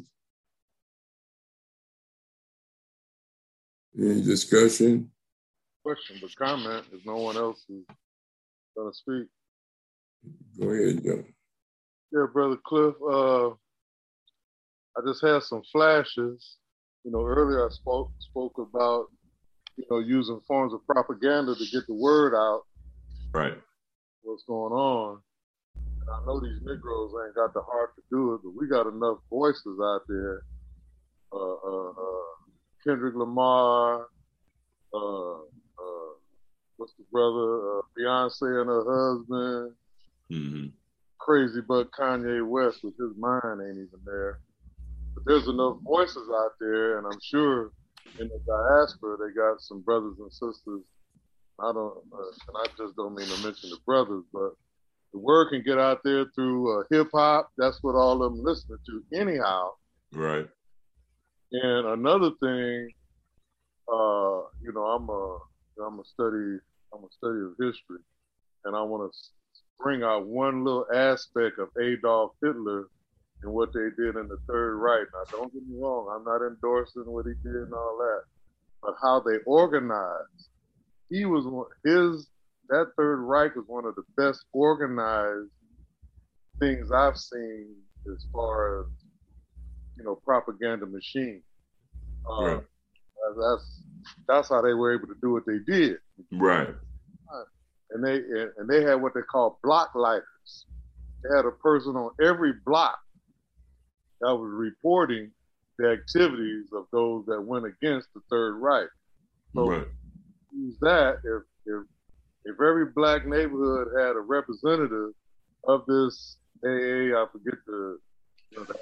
Any discussion? Question, but comment if no one else is going to speak. Go ahead, Joe. Yeah, Brother Cliff, uh, I just had some flashes. You know, earlier I spoke spoke about, you know, using forms of propaganda to get the word out. Right. What's going on. And I know these Negroes ain't got the heart to do it, but we got enough voices out there. Uh, uh, uh, Kendrick Lamar, uh, uh, what's the brother? Uh, Beyonce and her husband. Mm-hmm. Crazy but Kanye West with his mind ain't even there. But there's enough voices out there, and I'm sure in the diaspora they got some brothers and sisters. I don't, uh, and I just don't mean to mention the brothers, but the word can get out there through uh, hip hop. That's what all of them listening to anyhow. Right. And another thing, uh, you know, I'm a I'm a study I'm a study of history, and I want to bring out one little aspect of Adolf Hitler and what they did in the Third Reich. Now, don't get me wrong, I'm not endorsing what he did and all that, but how they organized. He was his that Third Reich was one of the best organized things I've seen as far as, you know, propaganda machine. Uh, right. That's that's how they were able to do what they did. Right. And they and they had what they call block lighters. They had a person on every block that was reporting the activities of those that went against the Third Reich. So right. use that if if if every black neighborhood had a representative of this A A, I forget the, you know, the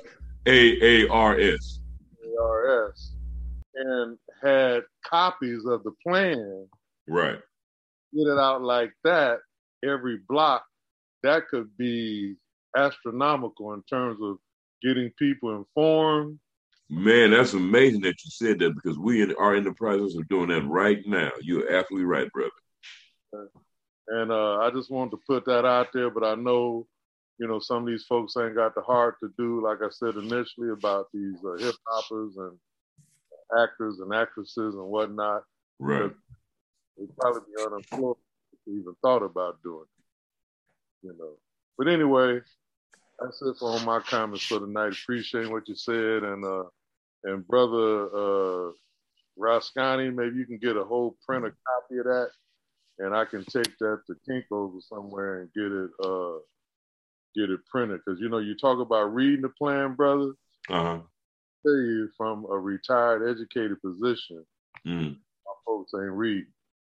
A A R S. A R S, and had copies of the plan. Right. Get it out like that every block. That could be astronomical in terms of getting people informed. Man, that's amazing that you said that, because we are in the process of doing that right now. You're absolutely right, brother. And uh, I just wanted to put that out there, but I know, you know, some of these folks ain't got the heart to do, like I said initially, about these uh, hip hoppers and actors and actresses and whatnot. Right. They'd probably be unemployed if they even thought about doing it, you know. But anyway, that's it for all my comments for tonight. Appreciate what you said. And uh, and brother uh, Rascani, maybe you can get a whole printer copy of that, and I can take that to Kinko's or somewhere and get it uh, get it printed. Because, you know, you talk about reading the plan, brother. Uh-huh. I tell you, from a retired educated position, mm. my folks ain't reading.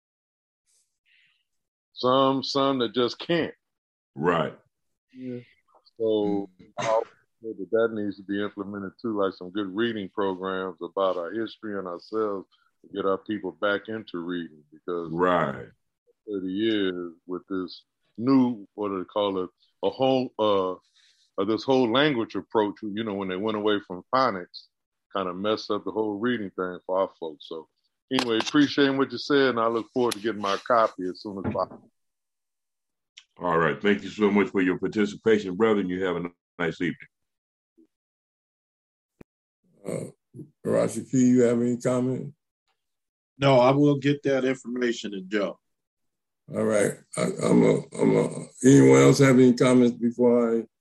Some, some that just can't. Right. Yeah. So I that that needs to be implemented too, like some good reading programs about our history and ourselves to get our people back into reading, because right, thirty years with this new, what do they call it, a whole, uh, uh, this whole language approach, you know, when they went away from phonics, kind of messed up the whole reading thing for our folks. So anyway, appreciating what you said, and I look forward to getting my copy as soon as possible. All right. Thank you so much for your participation, brother, and you have a nice evening. Uh, Rashaki, you have any comment? No, I will get that information to Joe. All right. I, I'm a, I'm a, anyone else have any comments before I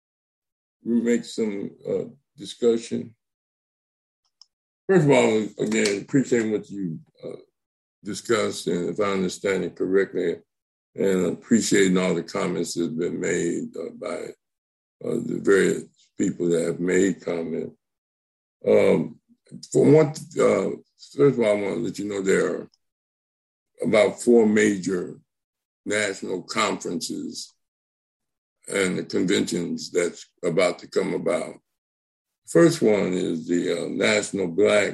make some uh, discussion? First of all, again, appreciate what you uh, discussed, and if I understand it correctly, and appreciating all the comments that have been made uh, by uh, the various people that have made comment. Um, for one, uh, first of all, I want to let you know there are about four major national conferences and the conventions that's about to come about. First one is the uh, National Black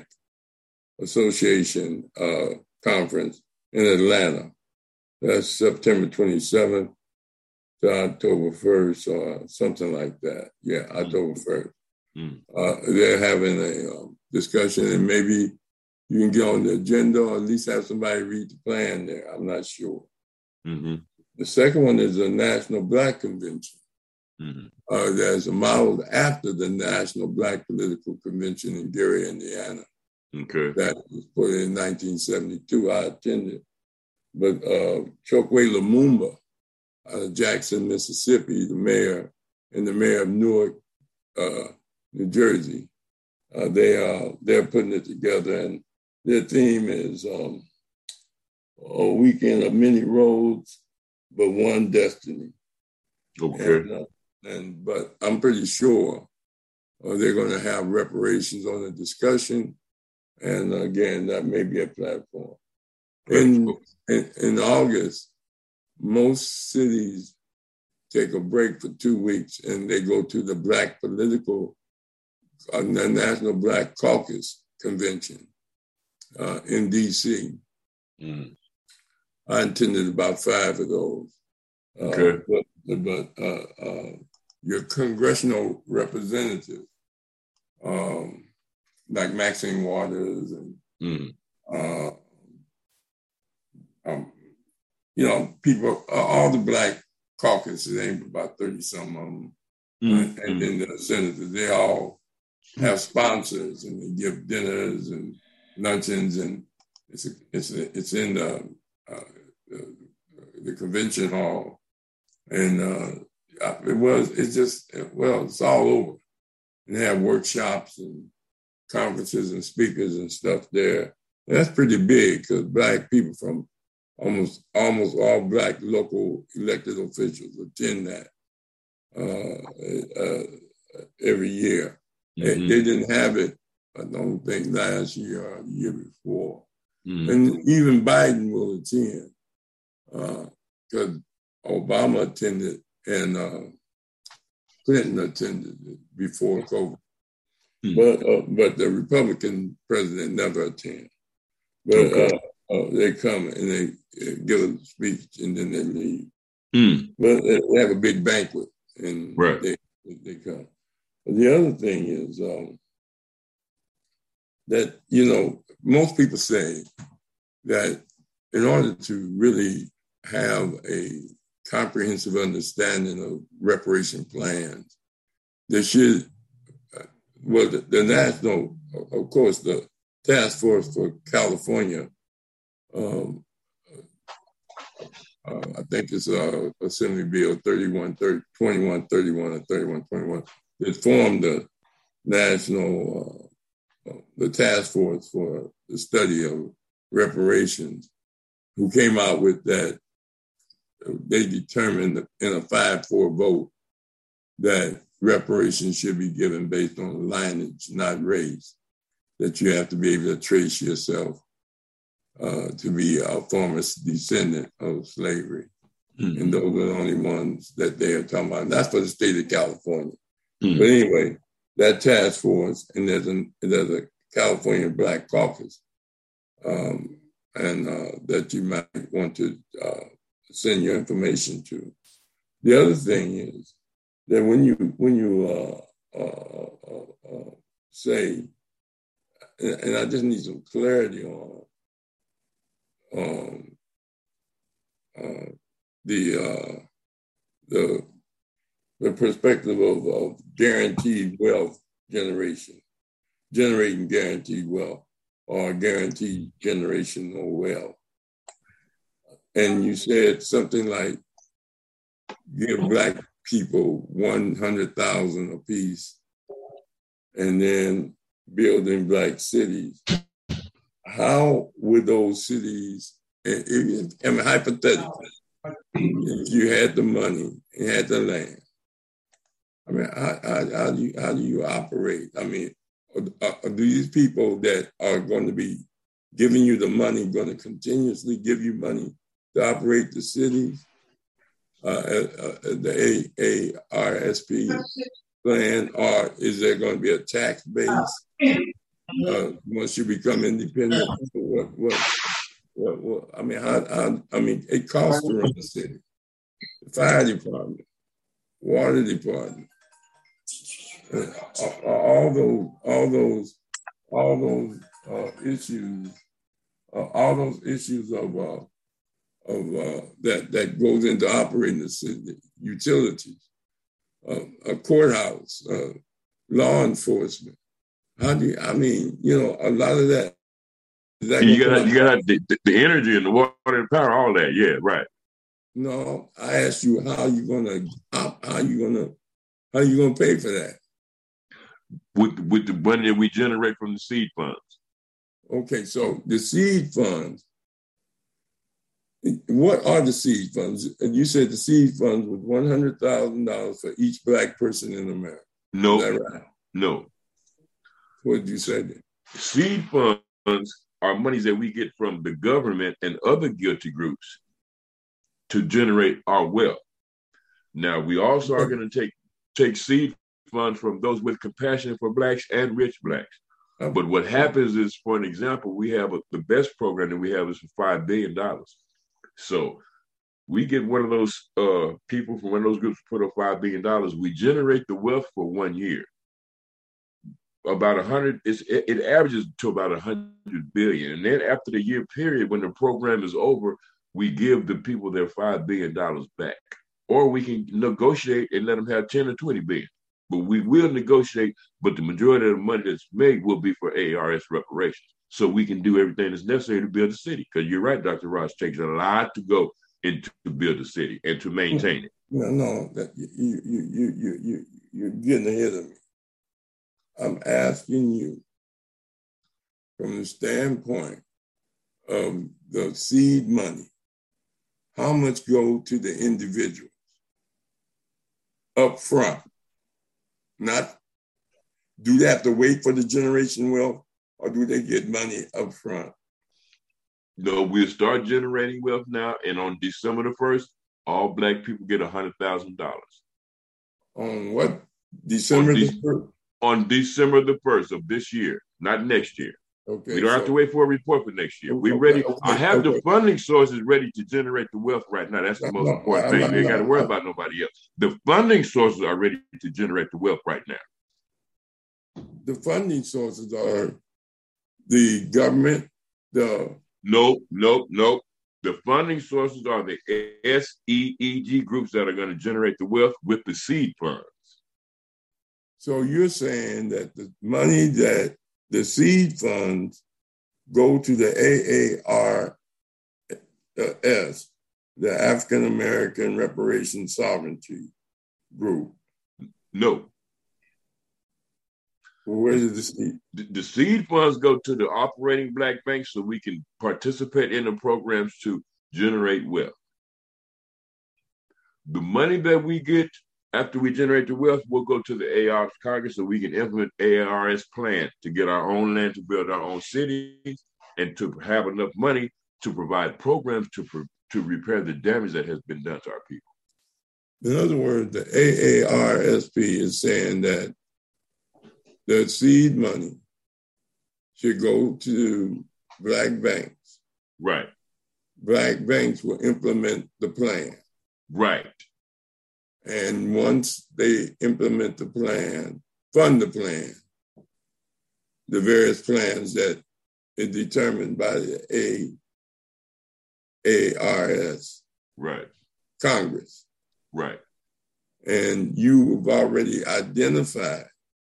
Association uh, Conference in Atlanta. That's September twenty-seventh to October first, or something like that. Yeah, October first. Mm. Uh, they're having a um, discussion, and maybe you can get on the agenda or at least have somebody read the plan there. I'm not sure. Mm-hmm. The second one is the National Black Convention. Mm-hmm. Uh, that's modeled after the National Black Political Convention in Gary, Indiana. Okay. That was put in nineteen seventy-two. I attended. But uh, Chokwe Lumumba out of Jackson, Mississippi, the mayor, and the mayor of Newark, uh, New Jersey, uh, they are they're putting it together, and their theme is um, a weekend of many roads, but one destiny. Okay. And, uh, and but I'm pretty sure uh, they're going to have reparations on the discussion, and uh, again, that may be a platform. In, in in August, most cities take a break for two weeks and they go to the Black Political, uh, the National Black Caucus Convention uh, in D C. Mm. I attended about five of those. Okay. Uh, but but uh, uh, your congressional representative, um, like Maxine Waters and mm. uh, Um, you know, people, uh, all the Black caucuses, ain't about thirty-some of them, mm-hmm. and then the senators, they all have sponsors, and they give dinners and luncheons, and it's a, it's a, it's in the, uh, the the convention hall, and uh, it was it's just well, it's all over, and they have workshops and conferences and speakers and stuff there. And that's pretty big because Black people from Almost almost all Black local elected officials attend that uh, uh, every year. Mm-hmm. They, they didn't have it, I don't think, last year or the year before. Mm-hmm. And even Biden will attend because uh, Obama attended and uh, Clinton attended it before COVID. mm. but uh, but the Republican president never attends. But okay. uh, uh, they come and they uh, give a speech and then they leave. Mm. But they, they have a big banquet and right. they they come. But the other thing is um, that, you know, most people say that in order to really have a comprehensive understanding of reparation plans, there should, uh, well, the, the national, of course, the task force for California, um, uh, I think it's uh, Assembly Bill thirty-one, thirty, twenty-one thirty-one or thirty-one twenty-one, that formed the national, uh, uh, the task force for the study of reparations, who came out with that. They determined in a five four vote that reparations should be given based on lineage, not race, that you have to be able to trace yourself uh, to be a former descendant of slavery. Mm-hmm. And those are the only ones that they are talking about. And that's for the state of California. Mm-hmm. But anyway, that task force, and there's a, there's a California Black Caucus, um, and uh, that you might want to uh, send your information to. The other thing is that when you when you uh, uh, uh, uh, say, and, and I just need some clarity on um, uh, the uh, the the perspective of, of guaranteed wealth generation, generating guaranteed wealth or guaranteed generational wealth. And you said something like, give Black people one hundred thousand apiece and then building Black cities. How would those cities, I mean, hypothetically, if you had the money and had the land, I mean, how, how, how, do, you, how do you operate? I mean, are, are these people that are going to be giving you the money going to continuously give you money to operate the cities, uh, uh, the A A R S P plan, or is there going to be a tax base uh, once you become independent? What, what, what, what, I mean, how, how, I mean, it costs to run the city. The fire department, water department, uh, all those, all those, all those uh, issues, uh, all those issues of. Uh, of uh, that that goes into operating the city, utilities, uh, a courthouse, uh, law enforcement. How do you, I mean, you know, a lot of that. that you got you got the, the energy and the water and power, all that. Yeah, right. No, I asked you how you gonna how, how you gonna how you gonna pay for that with with the money that we generate from the seed funds. Okay, so the seed funds. What are the seed funds? And you said the seed funds was one hundred thousand dollars for each Black person in America. No, is that right? No. What did you say then? Seed funds are monies that we get from the government and other guilty groups to generate our wealth. Now, we also are going to take, take seed funds from those with compassion for Blacks and rich Blacks. Okay. But what happens is, for an example, we have a, the best program that we have is for five billion dollars. So we get one of those uh, people from one of those groups put up five billion dollars. We generate the wealth for one year. About a hundred, it's, it, it averages to about a hundred billion. And then after the year period, when the program is over, we give the people their five billion dollars back. Or we can negotiate and let them have ten or twenty billion. But we will negotiate, but the majority of the money that's made will be for A A R S reparations. So we can do everything that's necessary to build a city. Because you're right, Doctor Ross, it takes a lot to go into to build a city and to maintain it. No, no, that you you you you you you're getting ahead of me. I'm asking you from the standpoint of the seed money, how much go to the individuals up front? Not, do they have to wait for the generation wealth, or do they get money up front? No, we'll start generating wealth now, and on December the first, all Black people get one hundred thousand dollars. On what? December the first? On December the first of this year, not next year. Okay. We don't so, have to wait for a report for next year. We're ready. Okay, I have okay. the funding sources ready to generate the wealth right now. That's the most no, important no, thing. No, we ain't got to worry about nobody else. The funding sources are ready to generate the wealth right now. The funding sources are the government, the... Nope, nope, nope. The funding sources are the S E E G groups that are going to generate the wealth with the seed funds. So you're saying that the money that the seed funds go to the A A R S, the African American Reparation Sovereignty Group? No. Well, where does the seed? The, the seed funds go to the operating black banks so we can participate in the programs to generate wealth. The money that we get after we generate the wealth will go to the A A R S Congress so we can implement A A R S plan to get our own land, to build our own cities, and to have enough money to provide programs to, to repair the damage that has been done to our people. In other words, the A A R S P is saying that the seed money should go to black banks. Right. Black banks will implement the plan. Right. And once they implement the plan, fund the plan, the various plans that is determined by the A A R S right. Congress. Right. And you have already identified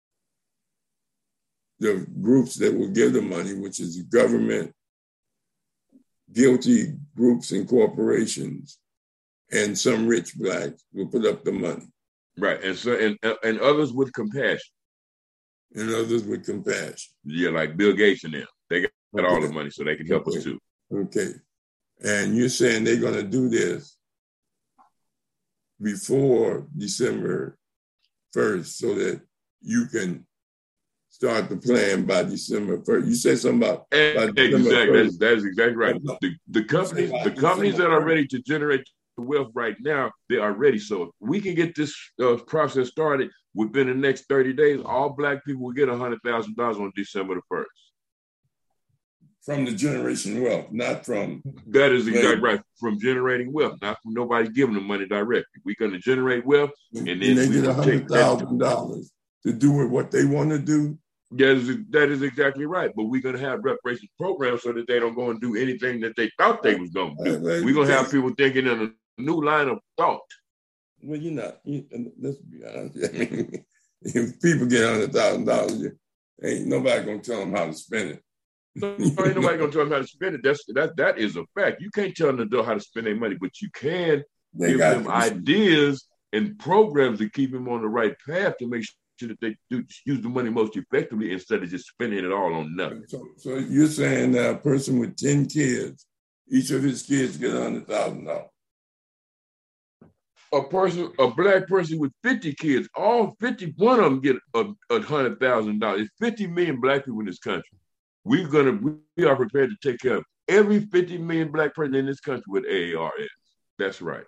the groups that will give the money, which is the government, guilty groups and corporations, and some rich blacks will put up the money. Right, and so and and others with compassion. And others with compassion. Yeah, like Bill Gates and them. They got okay. all the money, so they can help okay. us too. Okay. And you're saying they're going to do this before December first so that you can start the plan by December first. You said something about exactly. That is, that is exactly right. The, the companies, the companies that are ready to generate the wealth right now, they are ready. So if we can get this uh, process started within the next thirty days, all black people will get a hundred thousand dollars on December the first. From the generation wealth, not from that is exactly labor. Right. From generating wealth, not from nobody giving them money directly. We're going to generate wealth, and, and then they get a hundred thousand dollars to do what they want to do. That is, that is exactly right. But we're going to have reparations programs so that they don't go and do anything that they thought they was going to do. We're going to have people thinking in a new line of thought. Well, you're not. You, let's be honest. I mean, if people get one hundred thousand dollars, ain't nobody going to tell them how to spend it. No, ain't nobody going to tell them how to spend it. That's, that, that is a fact. You can't tell an adult how to spend their money, but you can they give them ideas and programs to keep them on the right path to make sure that they do use the money most effectively instead of just spending it all on nothing. So, so you're saying that a person with ten kids, each of his kids get one hundred thousand dollars. A person, a black person with fifty kids, all fifty-one of them get a, a hundred thousand dollars. It's fifty million black people in this country. We're gonna, we are prepared to take care of every fifty million black person in this country with A A R S. That's right.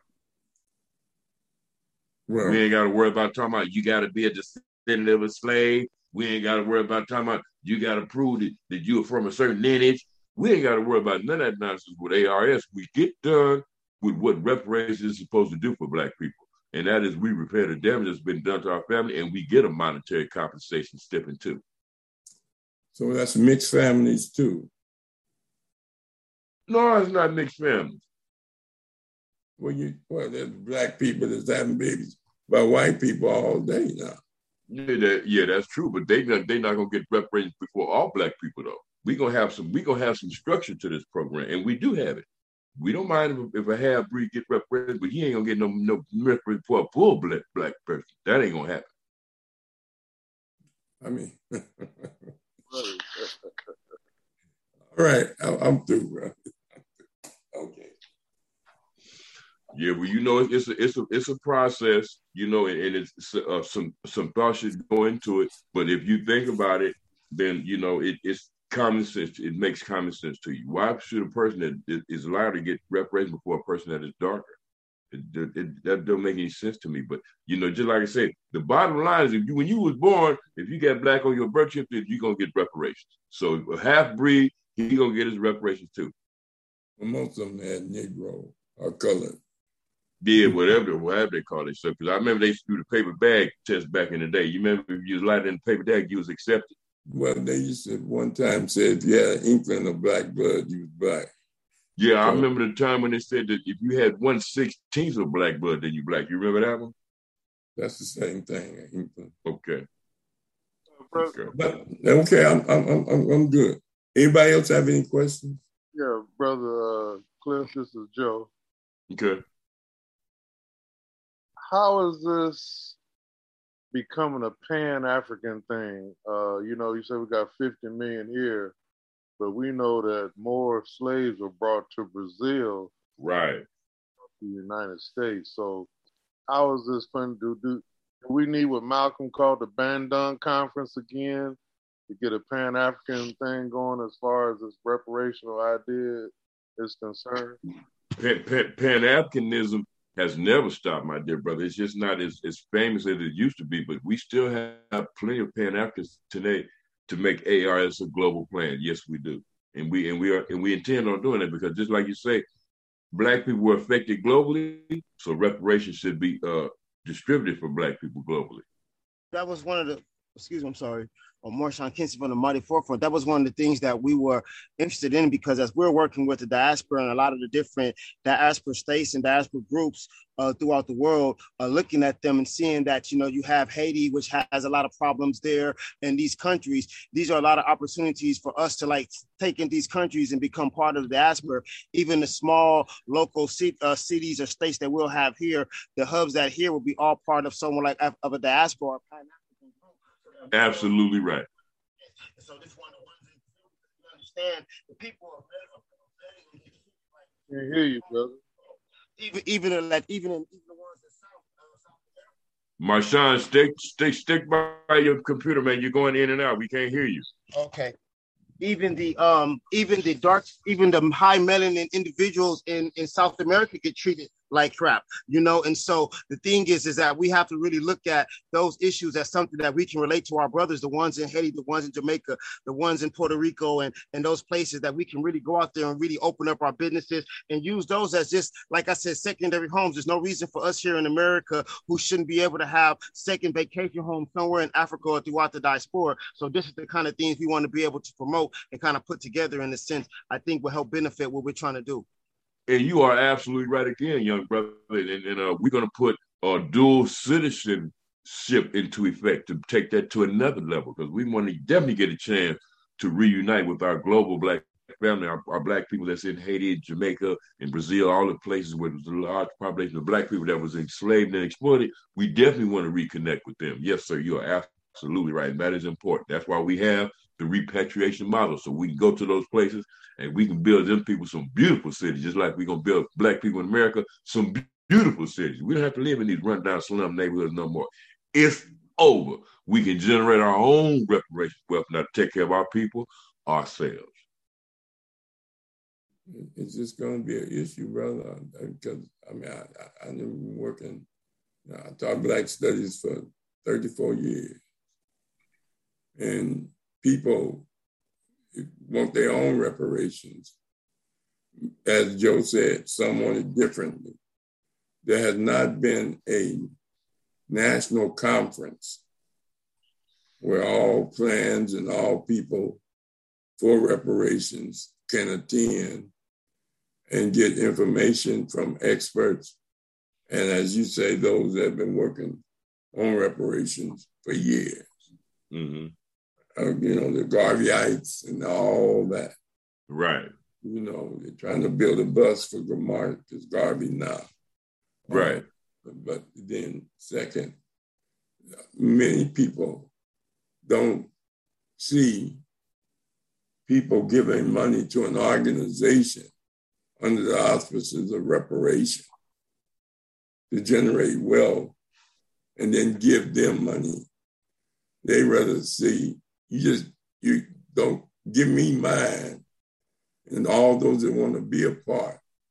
Well, we ain't got to worry about talking about you got to be a descendant of a slave. We ain't got to worry about talking about you got to prove that, that you're from a certain lineage. We ain't got to worry about none of that nonsense with A R S. We get done with what reparations is supposed to do for black people. And that is we repair the damage that's been done to our family and we get a monetary compensation stepping too. So that's mixed families too? No, it's not mixed families. Well, you well, there's black people that's having babies by white people all day now. Yeah, that, yeah, that's true. But they not they not gonna get reparations before all black people though. We gonna have some we gonna have some structure to this program, and we do have it. We don't mind if, if a half breed get reparations, but he ain't gonna get no no reparations for a full black black person. That ain't gonna happen. I mean, all right, I'm through, bro. Okay. Yeah, well, you know, it's a it's a it's a process, you know, and, and it's uh, some some thought should go into it. But if you think about it, then you know it, it's common sense. It makes common sense to you. Why should a person that is allowed to get reparations before a person that is darker? It, it, it, that don't make any sense to me. But, you know, just like I said, the bottom line is if you, when you was born, if you got black on your birth certificate, you're going to get reparations. So a half-breed, he's going to get his reparations too. Well, most of them had Negro or colored. Yeah, whatever, whatever they call it. So, because I remember they used to do the paper bag test back in the day. You remember if you was lying in the paper bag, you was accepted. Well, they used to one time say if you had an inkling of black blood, you was black. Yeah, I remember the time when they said that if you had one sixteenth of black blood, then you black. You remember that one? That's the same thing. Okay. Okay. But, okay, I'm I'm I'm I'm good. Anybody else have any questions? Yeah, brother uh, Cliff, this is Joe. Okay. How is this becoming a Pan-African thing? Uh, you know, you said we got fifty million here, but we know that more slaves were brought to Brazil, right, the United States. So how is this going to do? Do we need what Malcolm called the Bandung Conference again to get a Pan-African thing going as far as this reparational idea is concerned? Pan, Pan, Pan-Africanism has never stopped, my dear brother. It's just not as, as famous as it used to be, but we still have plenty of Pan-Africans today to make A R S a global plan. Yes, we do. And we and we are and we intend on doing it because just like you say, black people were affected globally, so reparations should be uh, distributed for black people globally. That was one of the, excuse me, I'm sorry, or Marshawn Kinsey from the Mighty Forefront. That was one of the things that we were interested in because as we're working with the diaspora and a lot of the different diaspora states and diaspora groups uh, throughout the world, uh, looking at them and seeing that, you know, you have Haiti, which has a lot of problems there in these countries. These are a lot of opportunities for us to like take in these countries and become part of the diaspora. Even the small local c- uh, cities or states that we'll have here, the hubs that here will be all part of someone like of a diaspora. Absolutely right. So this one of the ones that you understand the people are very, I hear you, brother. Even even like even in even the ones that South. Uh, Marshawn, stick stick stick by your computer, man. You're going in and out. We can't hear you. Okay. Even the um even the dark even the high melanin individuals in in South America get treated like crap, you know. And so the thing is is that we have to really look at those issues as something that we can relate to our brothers, the ones in Haiti, the ones in Jamaica, the ones in Puerto Rico, and and those places that we can really go out there and really open up our businesses and use those as just, like I said, secondary homes. There's no reason for us here in America who shouldn't be able to have second vacation homes somewhere in Africa or throughout the diaspora. So this is the kind of things we want to be able to promote and kind of put together in a sense, I think will help benefit what we're trying to do. And you are absolutely right again, young brother. And, and uh, we're going to put a dual citizenship into effect to take that to another level because we want to definitely get a chance to reunite with our global black family, our, our black people that's in Haiti, Jamaica, and Brazil, all the places where there's a large population of black people that was enslaved and exploited. We definitely want to reconnect with them. Yes, sir, you are absolutely right. And that is important. That's why we have the repatriation model, so we can go to those places and we can build them people some beautiful cities, just like we're going to build black people in America some beautiful cities. We don't have to live in these rundown slum neighborhoods no more. It's over. We can generate our own reparations wealth now to take care of our people ourselves. It's just going to be an issue, brother, because, I mean, I, I, I've been working, you know, I taught Black Studies for thirty-four years. And people want their own reparations. As Joe said, some want it differently. There has not been a national conference where all plans and all people for reparations can attend and get information from experts. And as you say, those that have been working on reparations for years. Mm-hmm. Uh, you know, the Garveyites and all that. Right. You know, they're trying to build a bus for Marcus Garvey now. Right. Uh, but then second, many people don't see people giving money to an organization under the auspices of reparation to generate wealth and then give them money. They rather see, you just, you don't give me mine, and all those that want to be a part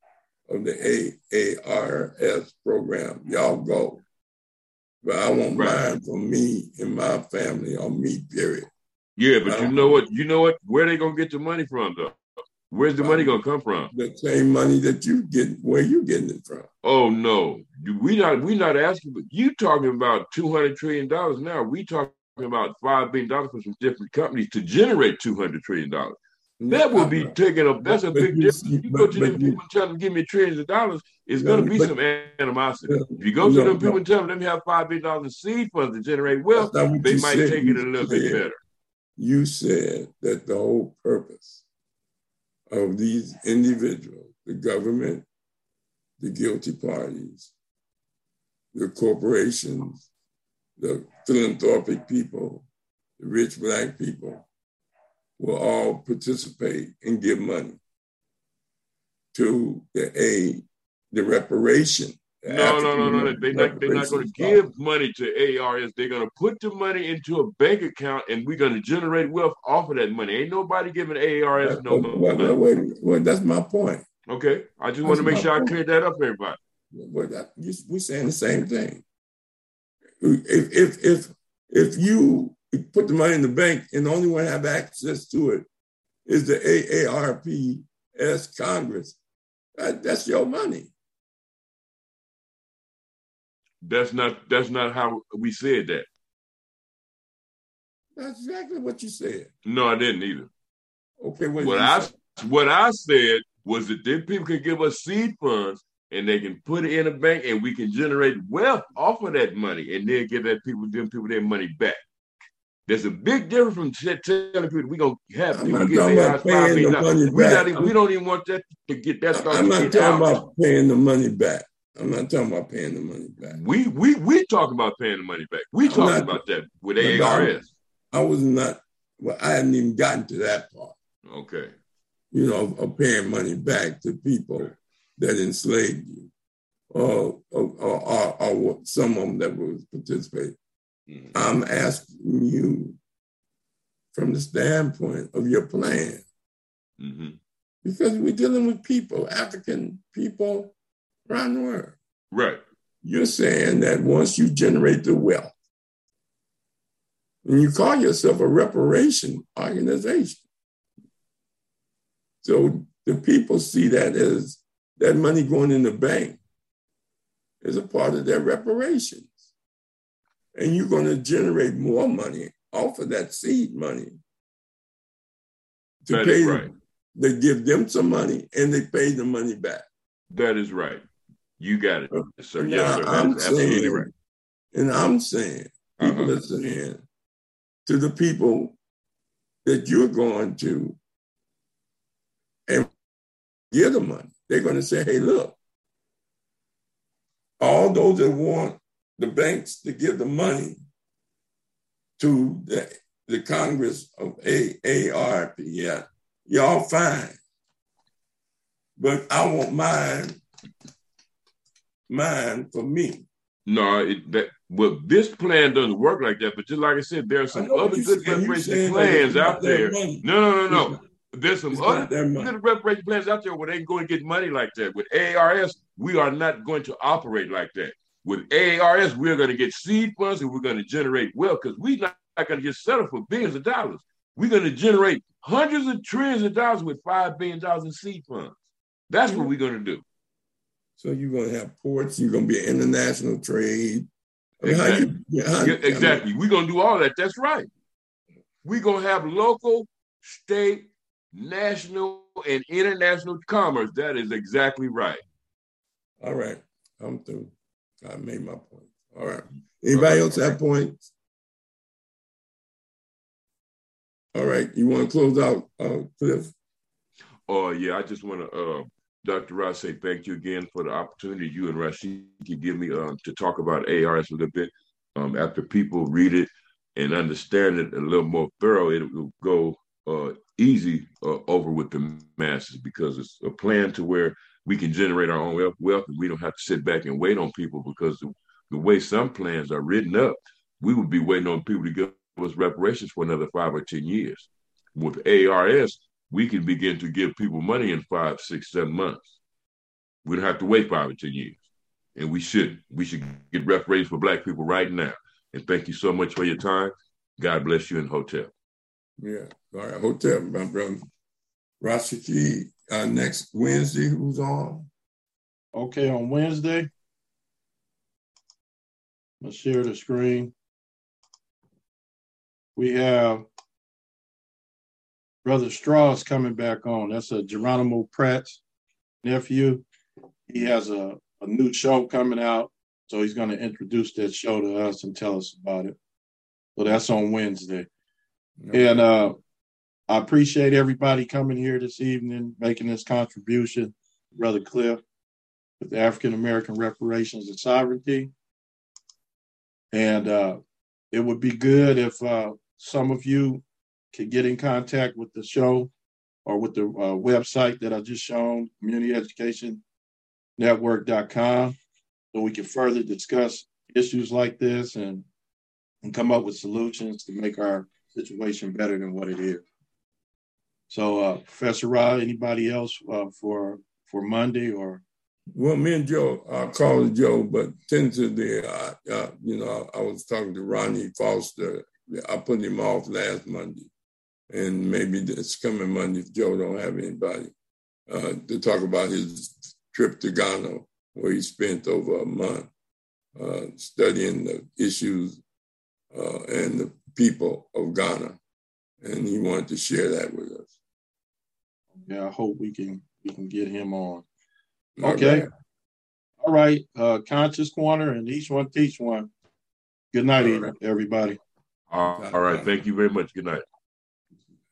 of the A A R S program. Y'all go. But I want right. mine for me and my family or me, period. Yeah, but you know what? You know what? Where they gonna get the money from, though? Where's the money gonna come from? The same money that you get. Where you getting it from? Oh no, we not we not asking. But you talking about two hundred trillion dollars now? We talking about five billion dollars from some different companies to generate two hundred trillion dollars. That will be taking up. That's a big difference. You go to them people and tell them, give me trillions of dollars, it's going to be some animosity. If you go to them people and tell them, let me have five billion dollars in seed funds to generate wealth, they might take it a little bit better. You said that the whole purpose of these individuals, the government, the guilty parties, the corporations, the philanthropic people, the rich Black people, will all participate and give money to the aid, the reparation. The no, no, no, no, no. They're not, they're not going to give money to A R S. They're going to put the money into a bank account, and we're going to generate wealth off of that money. Ain't nobody giving A R S no money. Well, well, wait, well, that's my point. Okay. I just that's want to make sure point. I clear that up for everybody. Well, that, you, we're saying the same thing. If, if, if, if you put the money in the bank and the only one have access to it is the A A R P S Congress, that, that's your money. That's not that's not how we said that. That's exactly what you said. No, I didn't either. Okay, what, what I say? what I said was that then people can give us seed funds and they can put it in a bank and we can generate wealth off of that money and then give that people them people their money back. There's a big difference from telling people we're going to have people get their five million dollars. We, not even, we don't even want that to get that started. I'm not talking about paying the money back. I'm not talking about paying the money back. We we we talking about paying the money back. We talking not, about that with A A R S. I was not, well, I hadn't even gotten to that part. Okay. You know, of paying money back to people that enslaved you or, or, or, or, or some of them that was participating. Mm-hmm. I'm asking you from the standpoint of your plan. Mm-hmm. Because we're dealing with people, African people around the world. Right. You're saying that once you generate the wealth, and you call yourself a reparation organization. So the people see that as that money going in the bank is a part of their reparations. And you're going to generate more money off of that seed money to that pay is right. them. They give them some money and they pay the money back. That is right. You got it, sir. Now, yes, sir. I'm That's absolutely saying, right. And I'm saying, people uh-huh. are saying to the people that you're going to and give the money, they're going to say, hey, look, all those that want the banks to give the money to the, the Congress of A A R P, yeah, y'all fine. But I want mine, mine for me. No, it, that well, this plan doesn't work like that. But just like I said, there are some other good reparation plans out there. No, no, no, no. There's some other good reparation plans out there where they can go and get money like that. With A A R S, we are not going to operate like that. With A A R S, we're going to get seed funds and we're going to generate wealth because we're not, not going to just settle for billions of dollars. We're going to generate hundreds of trillions of dollars with five billion dollars in seed funds. That's what we're going to do. So you're going to have ports, you're going to be international trade. I mean, exactly. How you, how, yeah, exactly. I mean, we're going to do all that. That's right. We're going to have local, state, national, and international commerce. That is exactly right. All right. I'm through. I made my point. All right. Anybody else have points? All right. You want to close out, uh, Cliff? Oh, yeah. I just want to, uh, Doctor Ross, say thank you again for the opportunity you and Rashid can give me um, to talk about A R S a little bit. Um, after people read it and understand it a little more thorough, it will go uh, easy uh, over with the masses because it's a plan to where we can generate our own wealth, wealth and we don't have to sit back and wait on people because the, the way some plans are written up, we would be waiting on people to give us reparations for another five or ten years. With A R S, we can begin to give people money in five, six, seven months. We don't have to wait five or ten years. And we should. We should get reparations for Black people right now. And thank you so much for your time. God bless you, and Hotel. Yeah. All right, Hotel, my brother. Rashiki, uh, next Wednesday, who's on? Okay, on Wednesday, let's share the screen. We have Brother Strauss coming back on. That's a Geronimo Pratt's nephew. He has a, a new show coming out, so he's going to introduce that show to us and tell us about it. So that's on Wednesday. Okay. And uh, I appreciate everybody coming here this evening, making this contribution. Brother Cliff with the African American Reparations and Sovereignty. And uh, it would be good if uh, some of you could get in contact with the show or with the uh, website that I just shown, community education network dot com, so we can further discuss issues like this and, and come up with solutions to make our situation better than what it is. So, uh, Professor Ra, anybody else uh, for for Monday or? Well, me and Joe, I called Joe, but tentatively, uh, uh, you know, I was talking to Ronnie Foster. I put him off last Monday, and maybe this coming Monday, if Joe don't have anybody, uh, to talk about his trip to Ghana, where he spent over a month uh, studying the issues uh, and the people of Ghana, and he wanted to share that with us. Yeah, I hope we can we can get him on. All okay. right. All right. Uh, Conscious Corner and each one teach one. Good night, All right. everybody. All right. Thank you very much. Good night.